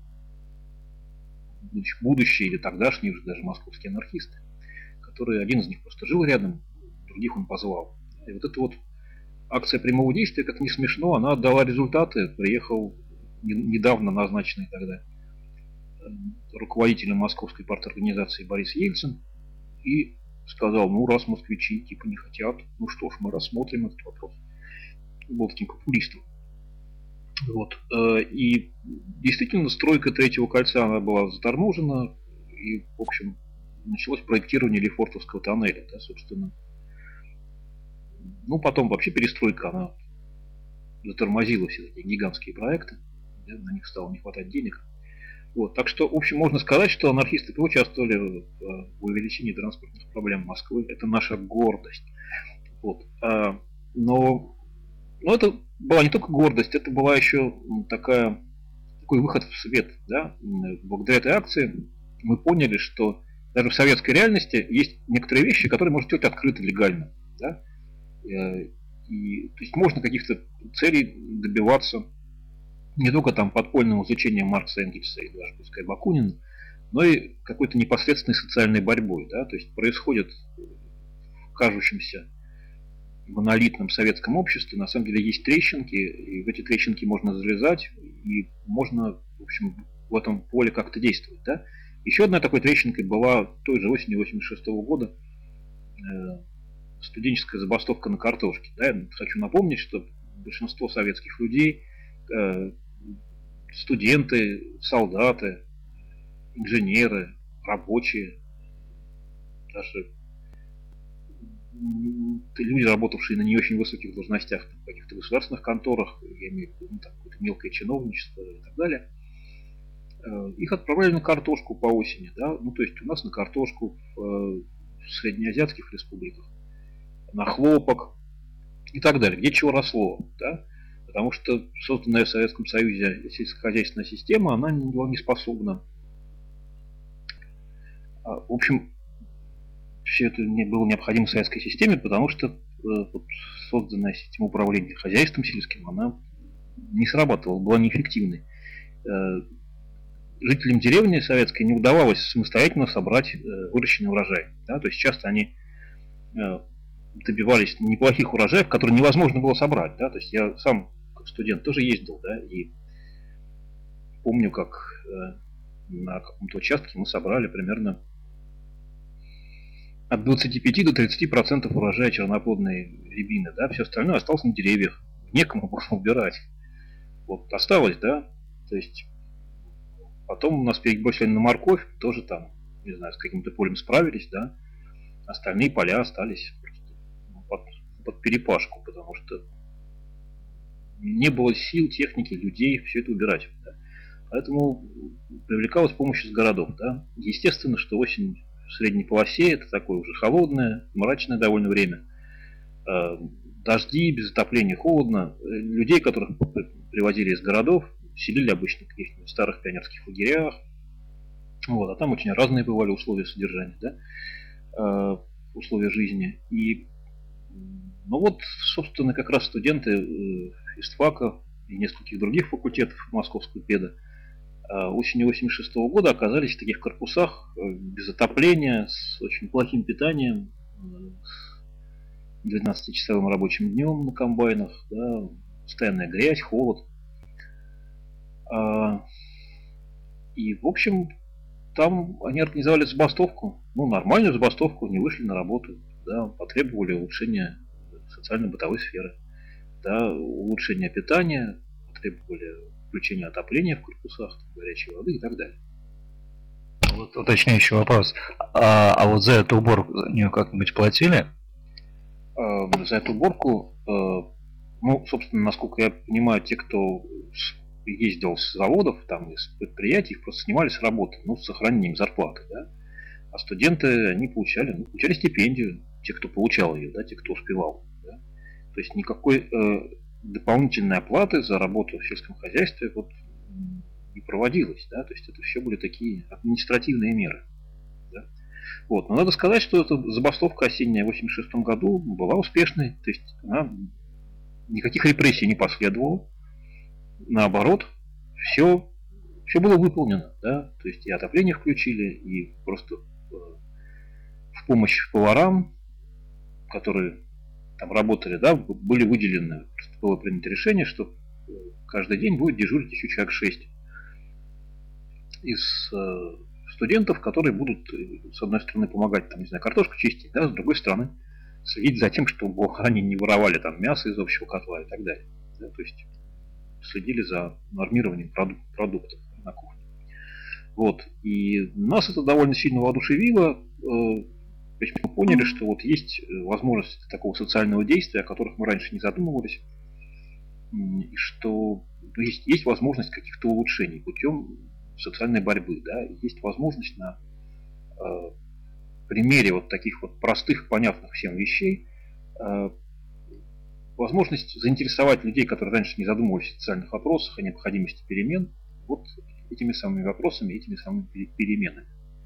будущие или тогдашние уже даже московские анархисты, которые, один из них просто жил рядом, других он позвал. И вот эта вот акция прямого действия, как не смешно, она дала результаты. Приехал недавно назначенный тогда руководителем московской парторганизации Борис Ельцин и сказал: ну раз москвичи типа не хотят, ну что ж, мы рассмотрим этот вопрос. Был таким популистом. Вот. И действительно стройка Третьего кольца, она была заторможена, и в общем началось проектирование Лефортовского тоннеля, да, собственно. Ну потом вообще перестройка, она затормозила все эти гигантские проекты, да, на них стало не хватать денег. Вот, так что, в общем, можно сказать, что анархисты участвовали в, в увеличении транспортных проблем Москвы. Это наша гордость. Вот. А, но, но это была не только гордость, это была еще такая, такой выход в свет. Да? Благодаря этой акции мы поняли, что даже в советской реальности есть некоторые вещи, которые можно делать открыто, легально. Да? И, то есть можно каких-то целей добиваться не только там подпольным изучением Маркса, Энгельса и даже, пускай, Бакунина, но и какой-то непосредственной социальной борьбой. Да? То есть происходит в кажущемся монолитном советском обществе, на самом деле есть трещинки, и в эти трещинки можно залезать, и можно, в общем, в этом поле как-то действовать. Да? Еще одной такой трещинкой была той же осенью восемьдесят шестого года э, студенческая забастовка на картошке. Да? Я хочу напомнить, что большинство советских людей, э, студенты, солдаты, инженеры, рабочие, даже люди, работавшие на не очень высоких должностях в каких-то государственных конторах, я имею в виду, ну, там, какое-то мелкое чиновничество и так далее, их отправляли на картошку по осени. Да? Ну, то есть у нас на картошку в среднеазиатских республиках, на хлопок и так далее, где чего росло. Да? Потому что созданная в Советском Союзе сельскохозяйственная система, она была не способна. В общем, все это было необходимо в советской системе, потому что вот, созданная система управления хозяйством сельским, она не срабатывала, была неэффективной. Жителям деревни советской не удавалось самостоятельно собрать выращенный урожай. Да? То есть часто они добивались неплохих урожаев, которые невозможно было собрать. Да? То есть я сам как студент тоже ездил, да, и помню, как э, на каком-то участке мы собрали примерно от двадцати пяти до тридцати процентов урожая черноплодной рябины. Да? Все остальное осталось на деревьях. Некому было убирать. Вот осталось, да. То есть потом у нас перебросили на морковь, тоже там, не знаю, с каким-то полем справились, да. Остальные поля остались под, под перепашку, потому что не было сил, техники, людей все это убирать. Да? Поэтому привлекалась помощь из городов. Да? Естественно, что осень в средней полосе это такое уже холодное, мрачное довольно время. Дожди, без отопления, холодно. Людей, которых привозили из городов, селили обычно в каких-нибудь старых пионерских лагерях. Вот, а там очень разные бывали условия содержания, да? Условия жизни. И ну вот, собственно, как раз студенты из ФАКа и нескольких других факультетов Московского педа осенью восемьдесят шестого года оказались в таких корпусах без отопления, с очень плохим питанием, с двенадцатичасовым рабочим днем на комбайнах, да, постоянная грязь, холод. И, в общем, там они организовали забастовку, ну, нормальную забастовку, не вышли на работу, да, потребовали улучшения социально-бытовой сферы, да, улучшения питания, потребовали включения отопления в корпусах, горячей воды и так далее. Вот уточняющий вопрос. А, а вот за эту уборку за нее как-нибудь платили? А, за эту уборку, а, ну, собственно, насколько я понимаю, те, кто ездил с заводов, там, из предприятий, их просто снимали с работы, ну, с сохранением зарплаты, да. А студенты, они получали, ну, получали стипендию, те, кто получал ее, да, те, кто успевал, да. То есть никакой э, дополнительной оплаты за работу в сельском хозяйстве вот не проводилось, да, то есть это все были такие административные меры, да? Вот. Но надо сказать, что эта забастовка осенняя в восемьдесят шестом году была успешной, то есть она, никаких репрессий не последовало, наоборот, все, все было выполнено, да, то есть и отопление включили, и просто в помощь поварам, которые там работали, да, были выделены, было принято решение, что каждый день будет дежурить еще человек шесть из э, студентов, которые будут, с одной стороны, помогать, там, не знаю, картошку чистить, да, с другой стороны, следить за тем, чтобы они не воровали там мясо из общего котла и так далее. Да, то есть следили за нормированием продук- продуктов на кухне. Вот. И нас это довольно сильно воодушевило. Э, то есть мы поняли, что вот есть возможность такого социального действия, о которых мы раньше не задумывались, и что есть, есть возможность каких-то улучшений путем социальной борьбы, да, есть возможность на э, примере вот таких вот простых, понятных всем вещей, э, возможность заинтересовать людей, которые раньше не задумывались о социальных вопросах, о необходимости перемен, вот этими самыми вопросами, этими самыми переменами.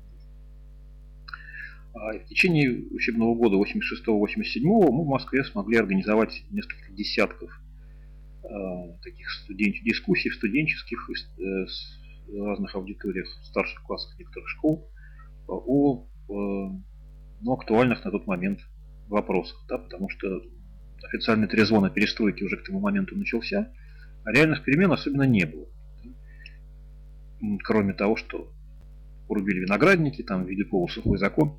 А в течение учебного года восемьдесят шестого — восемьдесят седьмого мы в Москве смогли организовать несколько десятков э, таких студен... дискуссий в студенческих э, разных аудиториях, старших классах некоторых школ о, о ну, актуальных на тот момент вопросах, да, потому что официальный трезвон о перестройке уже к тому моменту начался, а реальных перемен особенно не было. Кроме того, что порубили виноградники, там ввели полусухой закон,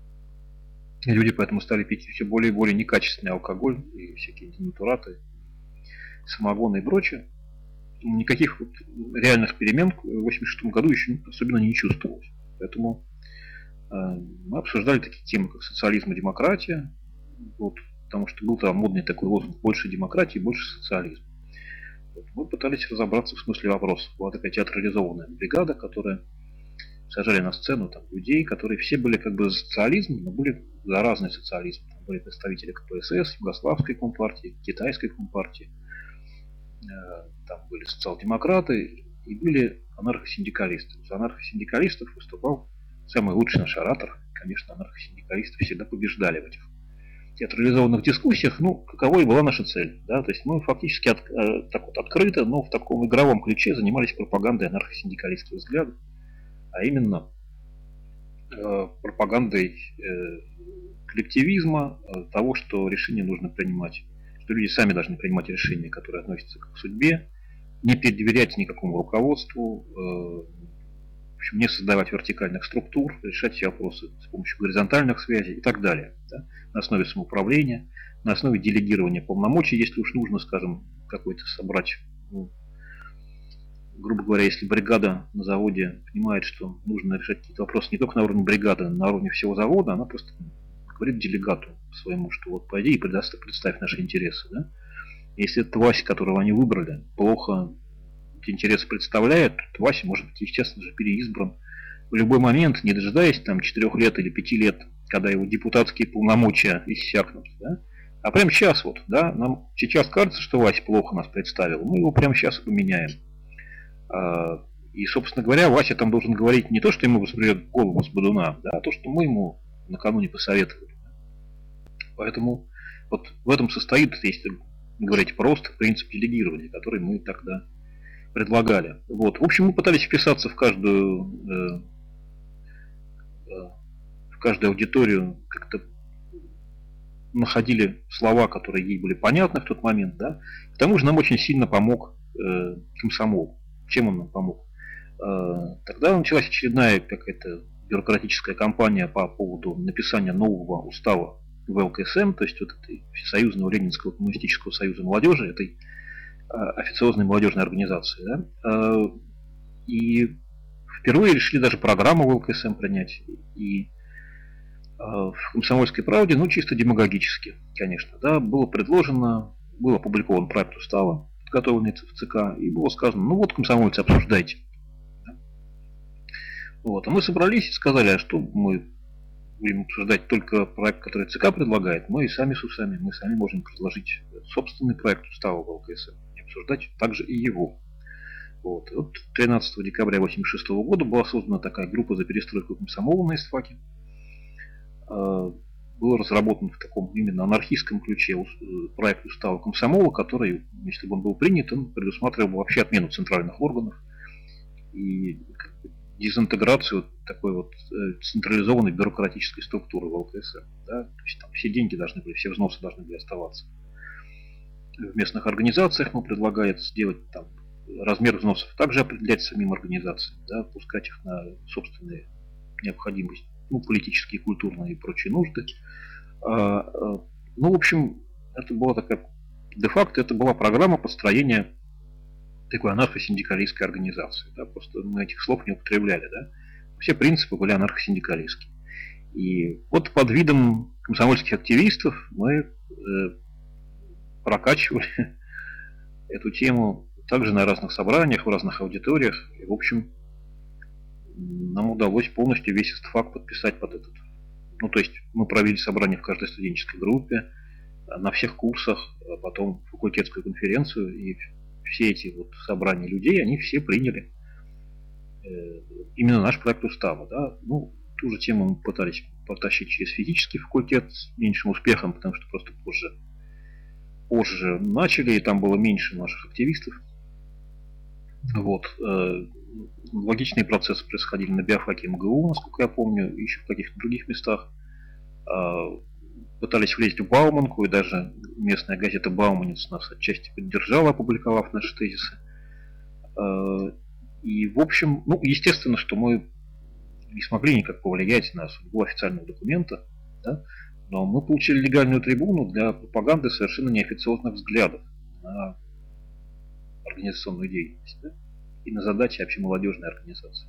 и люди поэтому стали пить все более и более некачественный алкоголь и всякие денатураты, самогоны и прочее. Никаких вот реальных перемен в восемьдесят шестом году еще особенно не чувствовалось. Поэтому э, мы обсуждали такие темы, как социализм и демократия. Вот, потому что был там модный такой лозунг: больше демократии, больше социализма. Вот, мы пытались разобраться в смысле вопроса. Была такая театрализованная бригада, которая сажали на сцену там людей, которые все были как бы за социализм, но были за разный социализм. Там были представители ка пэ эс эс, Югославской компартии, Китайской компартии. Там были социал-демократы и были анархосиндикалисты. За анархосиндикалистов выступал самый лучший наш оратор. Конечно, анархосиндикалисты всегда побеждали в этих театрализованных дискуссиях. Ну, каковой была наша цель. Да? То есть мы фактически от, э, так вот открыто, но в таком игровом ключе занимались пропагандой анархосиндикалистского взгляда. А именно э, пропагандой э, коллективизма, э, того, что решения нужно принимать, что люди сами должны принимать решения, которые относятся к судьбе, не передоверять никакому руководству, э, в общем, не создавать вертикальных структур, решать все вопросы с помощью горизонтальных связей и так далее. Да? На основе самоуправления, на основе делегирования полномочий, если уж нужно, скажем, какой-то собрать, ну, грубо говоря, если бригада на заводе понимает, что нужно решать какие-то вопросы не только на уровне бригады, но на уровне всего завода, она просто говорит делегату своему, что вот пойди и представь наши интересы. Да? Если это Вася, которого они выбрали, плохо эти интересы представляет, то Вася может быть, естественно же, переизбран в любой момент, не дожидаясь там четырех лет или пяти лет, когда его депутатские полномочия иссякнут. Да? А прямо сейчас вот, да, нам сейчас кажется, что Вася плохо нас представил, мы его прямо сейчас поменяем. И, собственно говоря, Вася там должен говорить не то, что ему придет в голову с бодуна, да, а то, что мы ему накануне посоветовали. Поэтому вот в этом состоит, если говорить просто, принцип делегирования, который мы тогда предлагали. Вот. В общем, мы пытались вписаться в каждую, в каждую аудиторию, как-то находили слова, которые ей были понятны в тот момент. Да? К тому же нам очень сильно помог комсомол. Чем он нам помог? Тогда началась очередная какая-то бюрократическая кампания по поводу написания нового устава в эл ка эс эм, то есть вот этой Всесоюзного Ленинского коммунистического союза молодежи, этой официозной молодежной организации. Да? И впервые решили даже программу в эл ка эс эм принять. И в «Комсомольской правде», ну, чисто демагогически, конечно, да, было предложено, был опубликован проект устава, подготовленный в ЦК, и было сказано, ну вот, комсомольцы, обсуждайте. Вот. А мы собрались и сказали, а что мы будем обсуждать только проект, который ЦК предлагает, мы и сами с усами, мы сами можем предложить собственный проект устава в эл ка эс эм и обсуждать также и его. Вот. Вот тринадцатого декабря тысяча девятьсот восемьдесят шестого года была создана такая группа за перестройку комсомола на ИСТФАКе. Был разработан в таком именно анархистском ключе проект устава комсомола, который, если бы он был принят, он предусматривал вообще отмену центральных органов и дезинтеграцию такой вот централизованной бюрократической структуры в эл ка эс эм. Да? То есть там все деньги должны были, все взносы должны были оставаться в местных организациях. Мы предлагаем сделать там размер взносов также определять самим организациям, да? Пускать их на собственные необходимости, ну, политические, культурные и прочие нужды. А, а, ну, в общем, это была такая, де-факто это была программа построения такой анархосиндикалистской организации. Да? Просто мы этих слов не употребляли. Да? Все принципы были анархосиндикалистские. И вот под видом комсомольских активистов мы э, прокачивали эту тему также на разных собраниях, в разных аудиториях. И, в общем, нам удалось полностью весь ИСТФАК подписать под этот. Ну, то есть мы провели собрание в каждой студенческой группе, на всех курсах, а потом факультетскую конференцию, и все эти вот собрания людей, они все приняли э, именно наш проект устава. Да? Ну, ту же тему мы пытались потащить через физический факультет с меньшим успехом, потому что просто позже, позже начали, и там было меньше наших активистов. Вот. Э, логичные процессы происходили на биофаке эм гэ у, насколько я помню, и еще в каких-то других местах. Э, пытались влезть в Бауманку, и даже местная газета «Бауманец» нас отчасти поддержала, опубликовав наши тезисы. И, в общем, ну, естественно, что мы не смогли никак повлиять на судьбу официального документа, да? Но мы получили легальную трибуну для пропаганды совершенно неофициозных взглядов на организационную деятельность, да? И на задачи общемолодежной организации.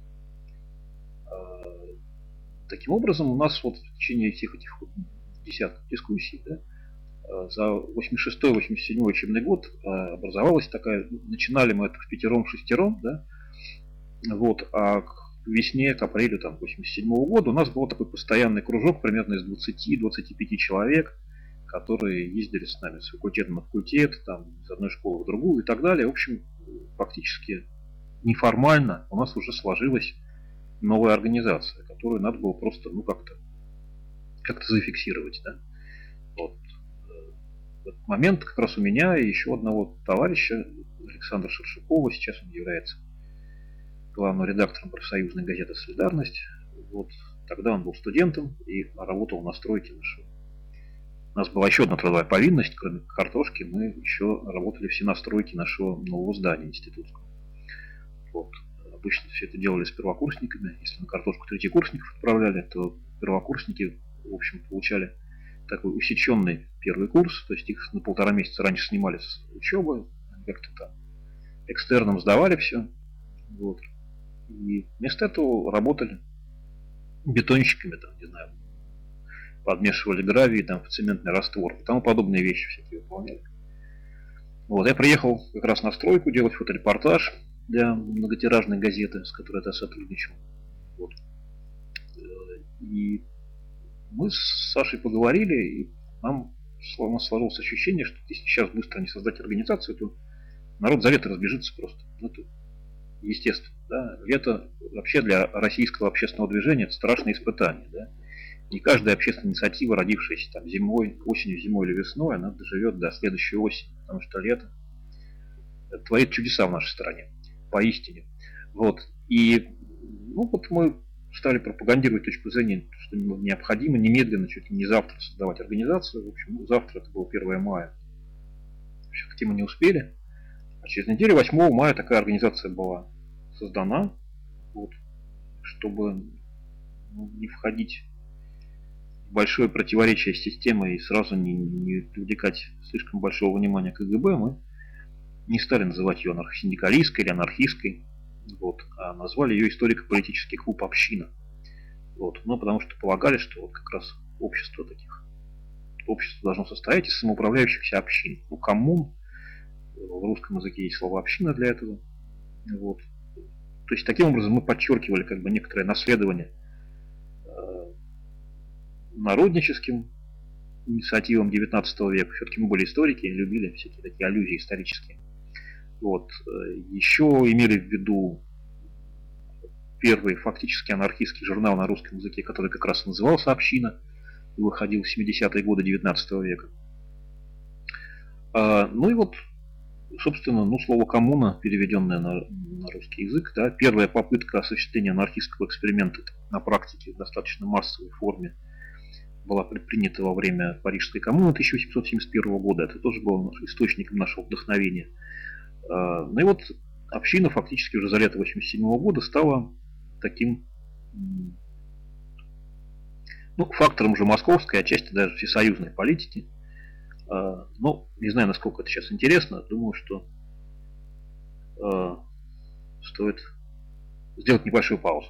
Таким образом, у нас вот в течение всех этих десятков дискуссий, да, за восемьдесят шестой — восемьдесят седьмой учебный год образовалась такая, начинали мы это в пятером-шестером, да, вот, а к весне, к апрелю там, восемьдесят седьмого года у нас был такой постоянный кружок примерно из двадцати-двадцати пяти человек, которые ездили с нами с факультета на факультет, там, из одной школы в другую и так далее. В общем, фактически неформально у нас уже сложилась новая организация, которую надо было просто, ну, как-то как-то зафиксировать, да. Вот. В этот момент как раз у меня и еще одного товарища, Александра Шершукова, сейчас он является главным редактором профсоюзной газеты «Солидарность». Вот. Тогда он был студентом и работал на стройке нашего. У нас была еще одна трудовая повинность, кроме картошки, мы еще работали все на стройке нашего нового здания институтского. Вот. Обычно все это делали с первокурсниками. Если на картошку третьекурсников отправляли, то первокурсники, в общем, получали такой усеченный первый курс, то есть их на полтора месяца раньше снимали с учебы, как-то там экстерном сдавали все. Вот. И вместо этого работали бетонщиками, там, не знаю, подмешивали гравий там, в цементный раствор и тому подобные вещи всякие выполняли. Вот. Я приехал как раз на стройку делать фоторепортаж для многотиражной газеты, с которой я сотрудничал. Вот. И мы с Сашей поговорили, и нам словно сложилось ощущение, что если сейчас быстро не создать организацию, то народ за лето разбежится просто. Ну, это естественно. Да? Лето вообще для российского общественного движения это страшное испытание. Да? Не каждая общественная инициатива, родившаяся там зимой, осенью, зимой или весной, она доживет до следующей осени, потому что лето творит чудеса в нашей стране. поистине. Вот. И ну, вот мы стали пропагандировать точку зрения, что необходимо немедленно, чуть ли не завтра создавать организацию. В общем, ну, завтра это было первое мая. Все-таки мы не успели. А через неделю, восьмого мая, такая организация была создана, вот, чтобы ну, не входить в большое противоречие с системой и сразу не, не привлекать слишком большого внимания КГБ, мы не стали называть ее анархосиндикалистской или анархистской, вот, а назвали ее историко-политический клуб «Община». Вот, ну, потому что полагали, что вот как раз общество таких, общество должно состоять из самоуправляющихся общин. Ну, коммун, в русском языке есть слово «община» для этого. Вот. То есть, таким образом мы подчеркивали как бы некоторое наследование э, народническим инициативам девятнадцатого века. Все-таки мы были историки и любили всякие такие аллюзии исторические. Вот. Еще имели в виду первый фактически анархистский журнал на русском языке, который как раз назывался «Община» и выходил в семидесятые годы девятнадцатого века. А, ну и вот, собственно, ну, слово «коммуна», переведенное на, на русский язык, да, первая попытка осуществления анархистского эксперимента на практике в достаточно массовой форме была предпринята во время Парижской коммуны тысяча восемьсот семьдесят первого года. Это тоже было источником нашего вдохновения. Ну и вот община фактически уже за лето восемьдесят седьмого года стала таким ну, фактором уже московской, отчасти даже всесоюзной политики. Но не знаю, насколько это сейчас интересно. Думаю, что стоит сделать небольшую паузу.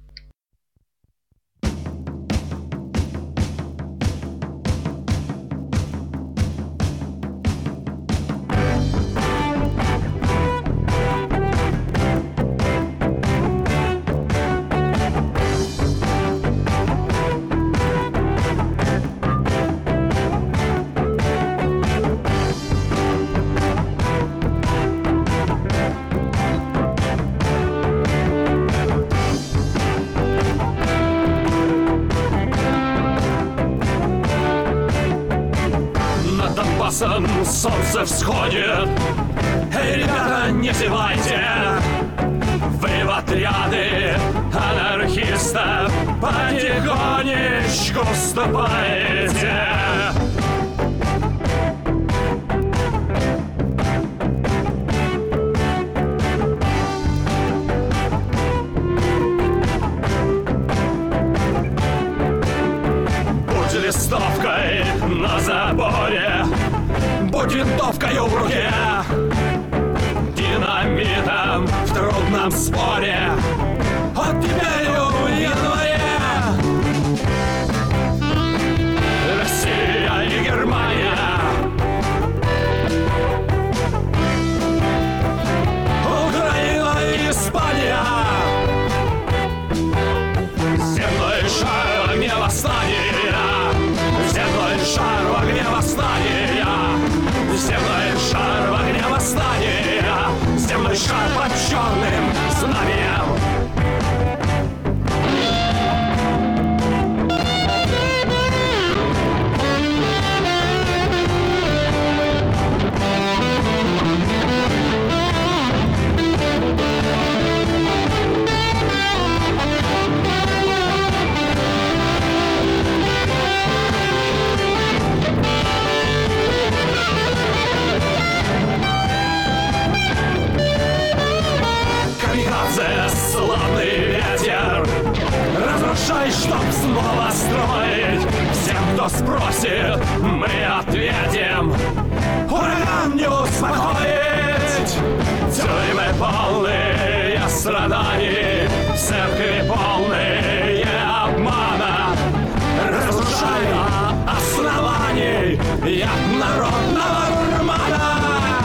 Солнце всходит. Эй, ребята, не зевайте. Вы в отряды анархистов потихонечку вступаете. Будь листовкой на заборе, будь винтовкой в руке, динамитом в трудном споре, от тебя в январе. Россия и Германия, Украина и Испания, земной шар в огне восстания, земной шар в огне восстания. Земной шар в огне восстания, земной шар под черным знаменем. Славный ветер, разрушай, чтоб снова строить. Всем, кто спросит, мы ответим: ураган не успокоить. Тюрьмы полные страданий, церкви полные обмана. Разрушай до оснований яд народного урмана.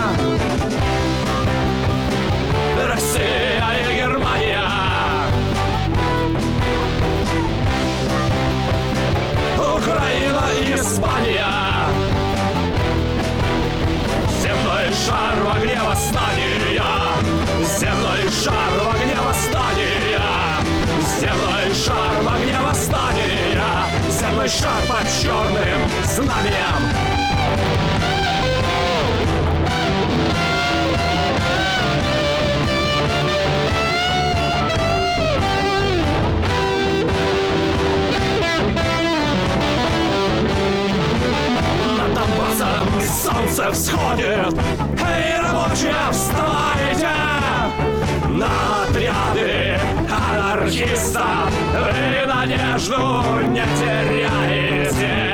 Россия и Германия, Украина и Испания, земной шар в огне восстания, земной шар в огне восстания, земной шар в огне восстания, земной шар под черным знаменем. будет. Эй, рабочие, вставайте! На отряды анархистов вы надежду не теряете.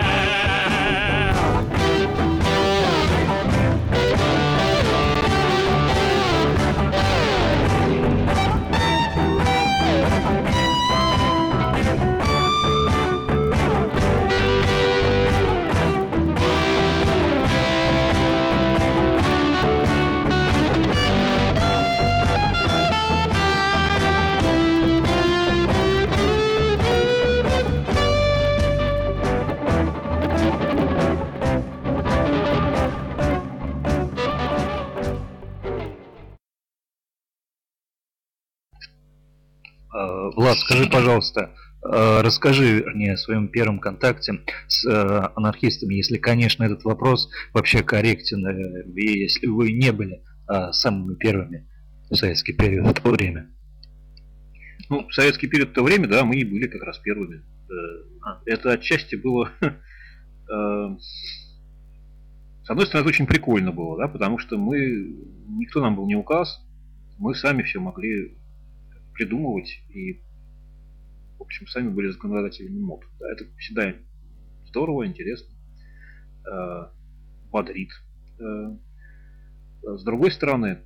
Влад, скажи, пожалуйста, расскажи мне о своем первом контакте с анархистами, если, конечно, этот вопрос вообще корректен, и если вы не были самыми первыми в советский период в то время. Ну, в советский период в то время, да, мы и были как раз первыми. Это отчасти было... С одной стороны, это очень прикольно было, да, потому что мы... Никто нам был не указ, мы сами все могли придумывать и, в общем, сами были законодателями мод. Да, это всегда здорово, интересно, э, бодрит. Э, с другой стороны,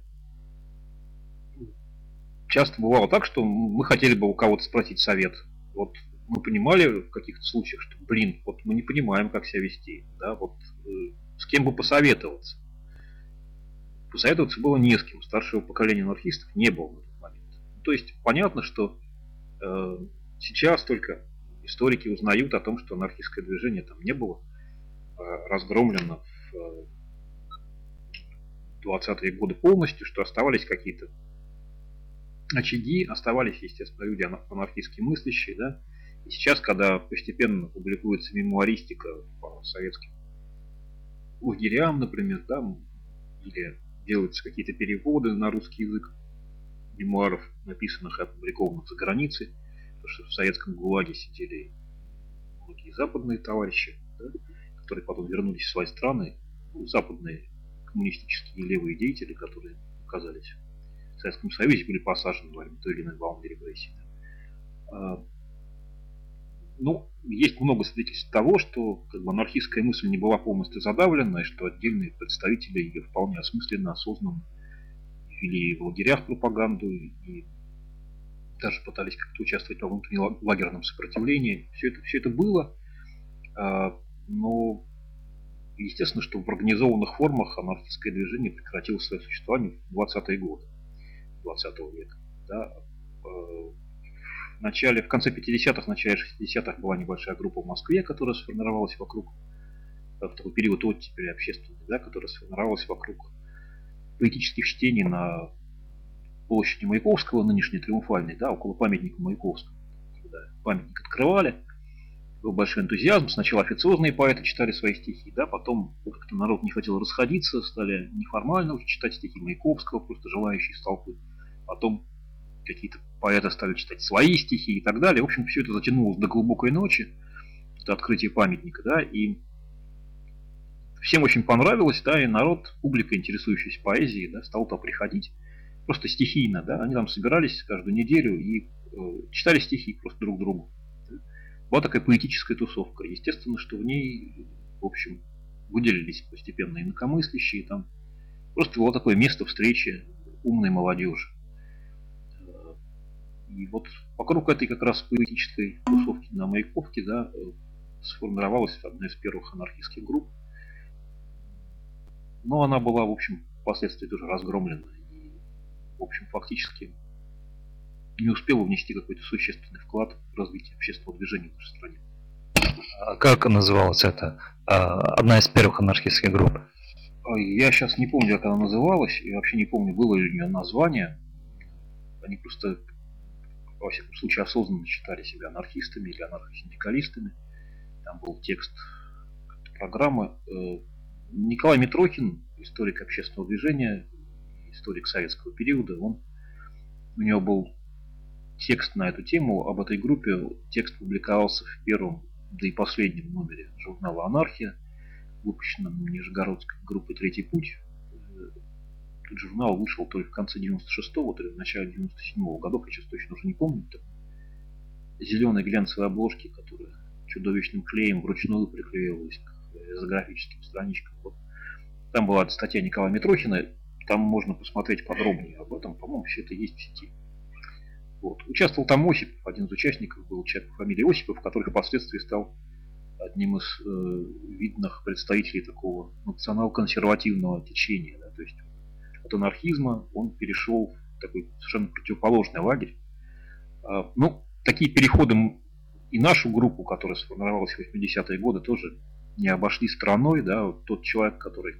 часто бывало так, что мы хотели бы у кого-то спросить совет. Вот мы понимали в каких-то случаях, что, блин, вот мы не понимаем, как себя вести. Да, вот э, с кем бы посоветоваться. Посоветоваться было не с кем. Старшего поколения анархистов не было в этот момент. То есть понятно, что э, сейчас только историки узнают о том, что анархистское движение там не было э, разгромлено в э, двадцатые годы полностью, что оставались какие-то очаги, оставались, естественно, люди анархистски мыслящие, да. И сейчас, когда постепенно публикуется мемуаристика по советским лагерям, например, да, или делаются какие-то переводы на русский язык мемуаров, написанных и опубликованных за границей, потому что в советском ГУЛАГе сидели многие западные товарищи, да, которые потом вернулись в свои страны, ну, западные коммунистические левые деятели, которые оказались в Советском Союзе, были посажены во время той или иной волны репрессий. А, ну, есть много свидетельств того, что как бы, анархистская мысль не была полностью задавлена, и что отдельные представители ее вполне осмысленно, осознанно вели в лагерях пропаганду и даже пытались как-то участвовать во внутреннем лагерном сопротивлении. Все это, все это было, но естественно, что в организованных формах анархистское движение прекратило свое существование в двадцатые годы двадцатого века. Да. В начале, в конце пятидесятых, в начале шестидесятых была небольшая группа в Москве, которая сформировалась вокруг, в такой период оттепели общественной, да, которая сформировалась вокруг поэтических чтений на площади Маяковского, нынешней Триумфальной, да, около памятника Маяковского. Когда памятник открывали, был большой энтузиазм. Сначала официозные поэты читали свои стихи, да, потом как-то народ не хотел расходиться, стали неформально уже читать стихи Маяковского, просто желающие из толпы. Потом какие-то поэты стали читать свои стихи и так далее. В общем, все это затянулось до глубокой ночи, до открытия памятника, да, и всем очень понравилось, да, и народ, публика, интересующаяся поэзией, да, стал туда приходить просто стихийно, да, они там собирались каждую неделю и э, читали стихи просто друг другу. Была такая поэтическая тусовка. Естественно, что в ней, в общем, выделились постепенно инакомыслящие, там просто было такое место встречи умной молодежи. И вот вокруг этой как раз поэтической тусовки на Маяковке, да, сформировалась одна из первых анархистских групп. Но она была, в общем, впоследствии тоже разгромлена. И, в общем, фактически не успела внести какой-то существенный вклад в развитие общественного движения в нашей стране. А как называлась это? Одна из первых анархистских групп? Я сейчас не помню, как она называлась, и вообще не помню, было ли у нее название. Они просто, во всяком случае, осознанно считали себя анархистами или анархосиндикалистами. Там был текст программы. Николай Митрохин, историк общественного движения, историк советского периода, он, у него был текст на эту тему, об этой группе. Текст публиковался в первом, да и последнем номере журнала «Анархия», выпущенном Нижегородской группой «Третий путь» этот журнал вышел то ли в конце девяносто шестого, то ли в начале девяносто седьмого годов, я сейчас точно уже не помню. Зеленые глянцевые обложки, которые чудовищным клеем вручную приклеивались к изографическим страничкам. Вот. Там была статья Николая Митрохина, там можно посмотреть подробнее об этом, по-моему, все это есть в сети. Вот. Участвовал там Осипов, один из участников был человек по фамилии Осипов, который впоследствии стал одним из э, видных представителей такого национал-консервативного течения. Да, то есть от анархизма он перешел в такой совершенно противоположный лагерь. А, ну, такие переходы и нашу группу, которая сформировалась в восьмидесятые годы, тоже не обошли стороной. Да, вот тот человек, который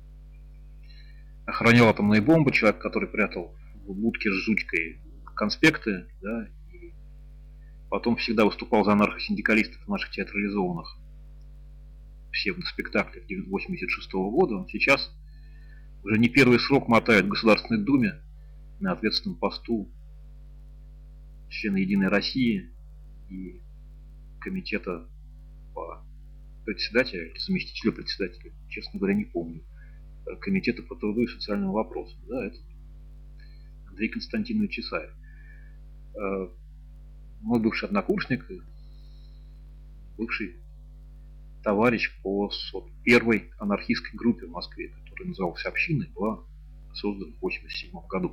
охранял атомные бомбы, человек, который прятал в будке с жучкой конспекты, да, и потом всегда выступал за анархосиндикалистов в наших театрализованных псевдоспектаклях восемьдесят шестого года. Он сейчас уже не первый срок мотает в Государственной Думе на ответственном посту члена Единой России и комитета по председателю или заместителю председателя, честно говоря, не помню, комитета по труду и социальным вопросам. Да, это Андрей Константинович Чесаев. Мой бывший однокурсник, бывший товарищ по первой анархистской группе в Москве, которая называлась «Община» и была создана в восемьдесят седьмом году.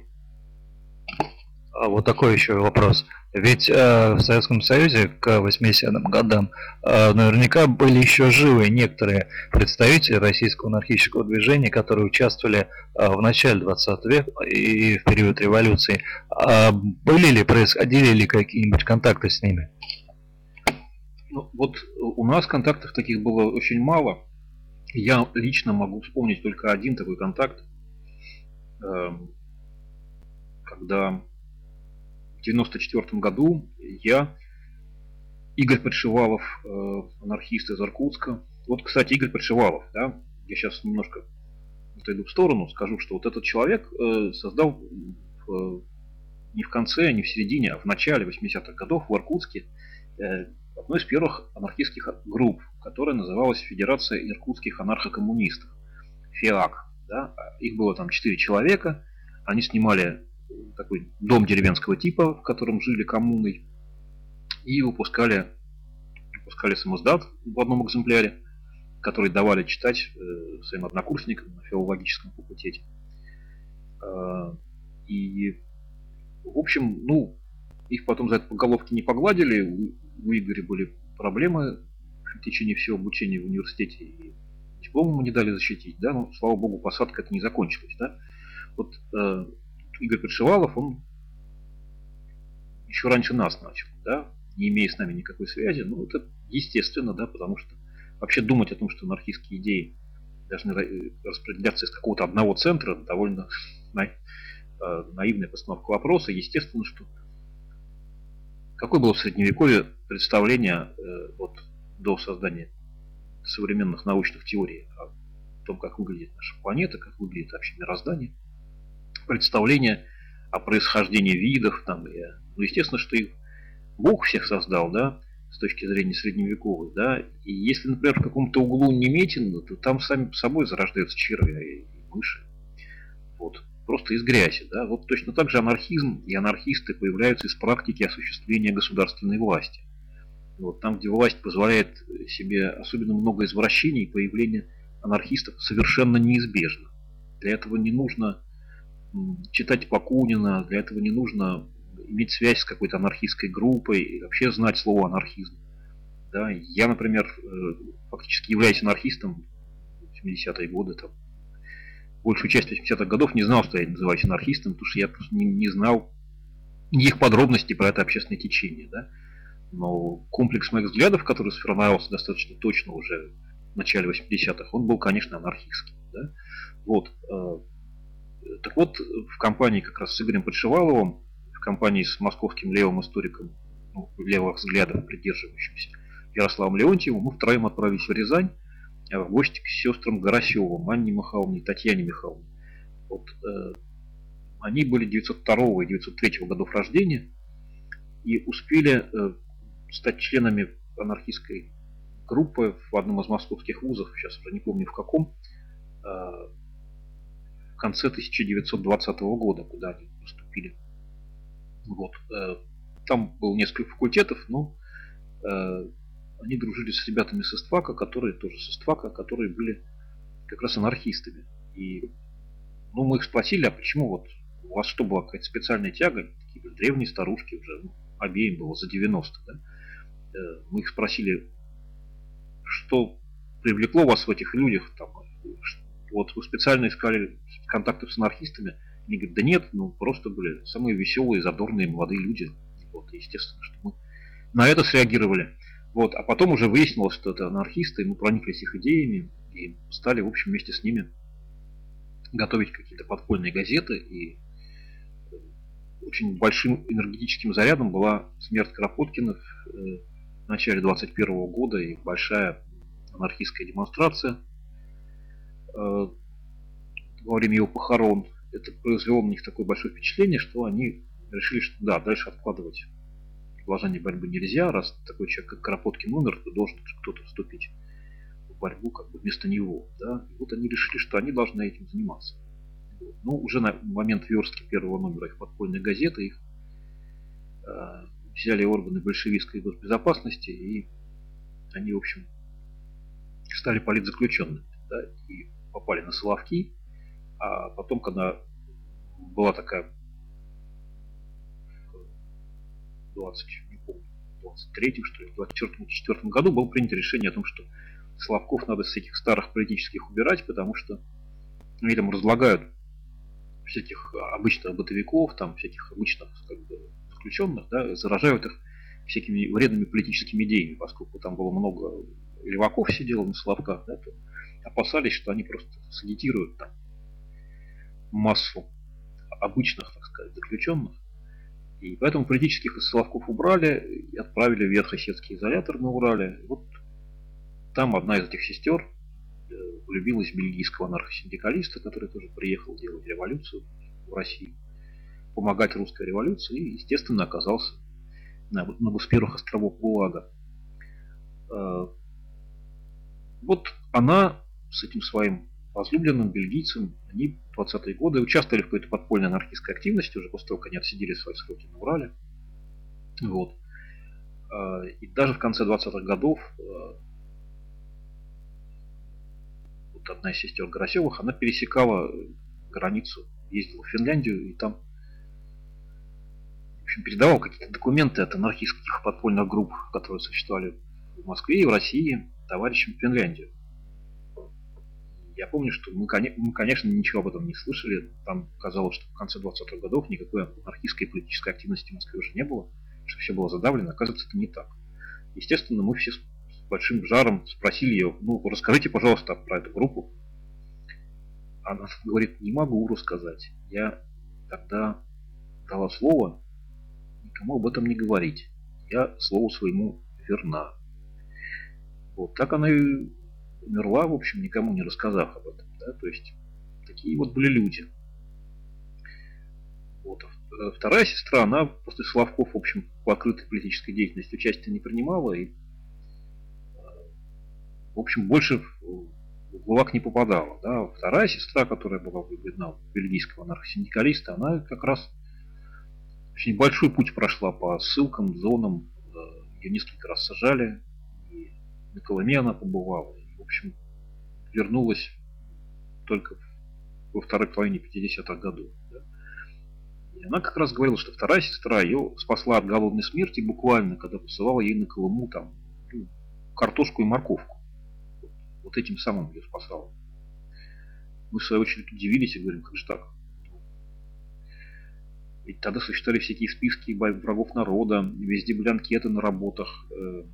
А вот такой еще вопрос. Ведь э, в Советском Союзе к восьмидесятым годам э, наверняка были еще живы некоторые представители российского анархического движения, которые участвовали э, в начале двадцатого века и в период революции. А были ли, происходили ли какие-нибудь контакты с ними? Ну, вот у нас контактов таких было очень мало. Я лично могу вспомнить только один такой контакт, э, когда в девяносто четвёртом году я, Игорь Подшивалов, э, анархист из Иркутска. Вот, кстати, Игорь Подшивалов, да, я сейчас немножко отойду в сторону, скажу, что вот этот человек э, создал э, не в конце, не в середине, а в начале восьмидесятых годов в Иркутске э, одну из первых анархистских групп, которая называлась Федерация иркутских анархокоммунистов, ФИАК. Да. Их было там четыре человека, они снимали такой дом деревенского типа, в котором жили коммуной, и выпускали, выпускали самоздат в одном экземпляре, который давали читать э, своим однокурсникам на филологическом факультете. Э, и, в общем, ну, их потом за это по головке не погладили, у, у Игоря были проблемы в течение всего обучения в университете, и диплом ему не дали защитить, да, но, слава богу, посадка это не закончилась, да. Вот э, Игорь Подшивалов, он еще раньше нас начал, да, не имея с нами никакой связи. Ну, это естественно, да, потому что вообще думать о том, что анархистские идеи должны распределяться из какого-то одного центра, довольно наивная постановка вопроса. Естественно, что какое было в Средневековье представление вот, до создания современных научных теорий о том, как выглядит наша планета, как выглядит вообще мироздание, представление о происхождении видов, там, и, ну, естественно, что их Бог всех создал, да, с точки зрения средневековой, да, и если, например, в каком-то углу Неметина, то там сами по собой зарождаются червя и мыши, вот, просто из грязи, да, вот точно так же анархизм и анархисты появляются из практики осуществления государственной власти. Вот, там, где власть позволяет себе особенно много извращений, появление анархистов совершенно неизбежно. Для этого не нужно читать Бакунина, для этого не нужно иметь связь с какой-то анархистской группой и вообще знать слово анархизм. Да, я, например, фактически являюсь анархистом в восьмидесятые годы. Там, большую часть восьмидесятых годов не знал, что я называюсь анархистом, потому что я просто не, не знал никаких подробностей про это общественное течение. Да. Но комплекс моих взглядов, который сформировался достаточно точно уже в начале восьмидесятых, он был, конечно, анархистский. Да. Вот. Так вот, в компании как раз с Игорем Подшиваловым, в компании с московским левым историком, ну, левых взглядов, придерживающимся Ярославом Леонтьевым, мы втроем отправились в Рязань в гости к сестрам Горосевым, Анне Михайловне и Татьяне Михайловне. Вот, э, они были девятьсот второго и девятьсот третьего годов рождения и успели э, стать членами анархистской группы в одном из московских вузов, сейчас уже не помню в каком, э, конце тысяча девятьсот двадцатого года, куда они поступили. Вот. Там было несколько факультетов, но они дружили с ребятами с ИСТФАКа, которые тоже с ИСТФАКа, которые были как раз анархистами. И ну, мы их спросили, а почему вот у вас что, была какая-то специальная тяга? Такие древние старушки уже, ну, обеим было за девяносто. Да? Мы их спросили, что привлекло вас в этих людях? Там, вот вы специально искали контактов с анархистами? Они говорят, да нет, ну просто были самые веселые, задорные молодые люди. Вот, естественно, что мы на это среагировали. Вот, а потом уже выяснилось, что это анархисты, и мы прониклись их идеями и стали, в общем, вместе с ними готовить какие-то подпольные газеты. И очень большим энергетическим зарядом была смерть Кропоткиных в начале двадцать первого года и большая анархистская демонстрация во время его похорон. Это произвело на них такое большое впечатление, что они решили, что да, дальше откладывать продолжение борьбы нельзя. Раз такой человек, как Кропоткин, умер, то должен кто-то вступить в борьбу как бы вместо него. Да? И вот они решили, что они должны этим заниматься. Ну, уже на момент верстки первого номера их подпольной газеты их э, взяли органы большевистской госбезопасности, и они, в общем, стали политзаключенными, да, и попали на Соловки. А потом, когда была такая в двадцать, не помню, двадцать третьем, что ли, в двадцать четвёртом году было принято решение о том, что Соловков надо с этих старых политических убирать, потому что они там разлагают всяких обычных бытовиков, там всяких обычных как бы, заключенных, да, заражают их всякими вредными политическими идеями, поскольку там было много леваков сидело на Соловках, да, то опасались, что они просто сагитируют там массу обычных, так сказать, заключенных. И поэтому политических из Соловков убрали и отправили в Верхосетский изолятор на Урале. И вот там одна из этих сестер влюбилась в бельгийского анархосиндикалиста, который тоже приехал делать революцию в России, помогать русской революции, и, естественно, оказался на одном из первых островов ГУЛАГа. Вот она с этим своим возлюбленным бельгийцем, они в двадцатые годы участвовали в какой-то подпольной анархистской активности, уже после того, как они отсидели свои сроки на Урале. Вот. И даже в конце двадцатых годов вот одна из сестер Горосевых, она пересекала границу, ездила в Финляндию и там, в общем, передавала какие-то документы от анархистских подпольных групп, которые существовали в Москве и в России, товарищам в Финляндию. Я помню, что мы, мы, конечно, ничего об этом не слышали. Там казалось, что в конце двадцатых годов никакой анархистской политической активности в Москве уже не было, что все было задавлено. Оказывается, это не так. Естественно, мы все с большим жаром спросили ее, ну, расскажите, пожалуйста, про эту группу. Она говорит, не могу рассказать. Я тогда дала слово никому об этом не говорить. Я слову своему верна. Вот так она и умерла, в общем, никому не рассказав об этом. Да? То есть, такие вот были люди. Вот. Вторая сестра, она после Соловков, в общем, по открытой политической деятельности участия не принимала. И, в общем, больше в ГУЛАГ не попадала. Да? Вторая сестра, которая была влюблена в бельгийского анархосиндикалиста, она как раз очень большой путь прошла по ссылкам, зонам. Ее несколько раз сажали. И на Колыме она побывала. В общем, вернулась только во второй половине пятидесятых годов. Да? И она как раз говорила, что вторая сестра ее спасла от голодной смерти буквально, когда посылала ей на Колыму там, ну, картошку и морковку. Вот, вот этим самым ее спасала. Мы в свою очередь удивились и говорим, как же так? Ведь тогда существовали всякие списки врагов народа, везде были анкеты на работах.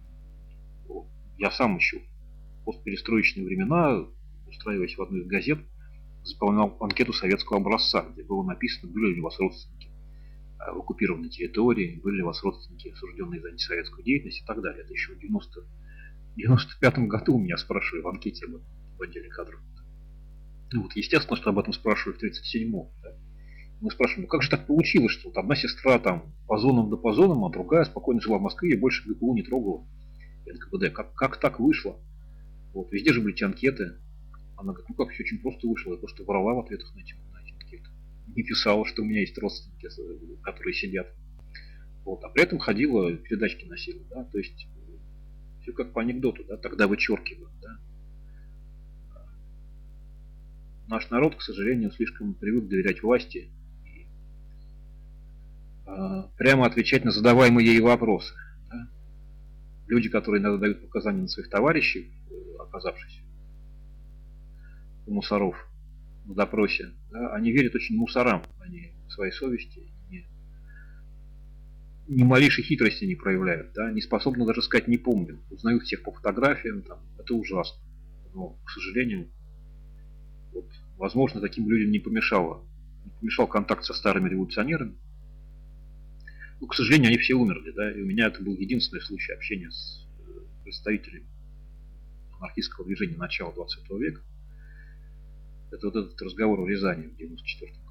Я сам еще в постперестроечные времена, устраиваясь в одну из газет, заполнял анкету советского образца, где было написано, были ли у вас родственники в оккупированной территории, были ли у вас родственники, осужденные за антисоветскую деятельность и так далее. Это еще в девяносто, девяносто пятом году у меня спрашивали в анкете об этом в отделе кадров. Ну вот, естественно, что об этом спрашивали в тридцать седьмом. Да? Мы спрашиваем, ну как же так получилось, что вот одна сестра там по зонам да по зонам, а другая спокойно жила в Москве и больше ГПУ не трогала. эн ка вэ дэ. Как, как так вышло? Вот, везде же были эти анкеты. Она говорит, ну как, все очень просто вышло. Я просто воровала в ответах на эти, на эти не писала, что у меня есть родственники, которые сидят. Вот. А при этом ходила, передачки носила. Да? То есть все как по анекдоту, да? Тогда вычеркивают. Да? Наш народ, к сожалению, слишком привык доверять власти и э, прямо отвечать на задаваемые ей вопросы. Да? Люди, которые иногда дают показания на своих товарищей, оказавшись у мусоров на допросе, да, они верят очень мусорам, они своей совести не, ни малейшей хитрости не проявляют, да, не способны даже сказать «не помню», узнают всех по фотографиям, там, это ужасно. Но, к сожалению, вот, возможно, таким людям не помешало, не помешал контакт со старыми революционерами. Но, к сожалению, они все умерли, да, и у меня это был единственный случай общения с представителями анархистского движения начала двадцатого века. Это вот этот разговор о Рязани в девяносто четвёртом году.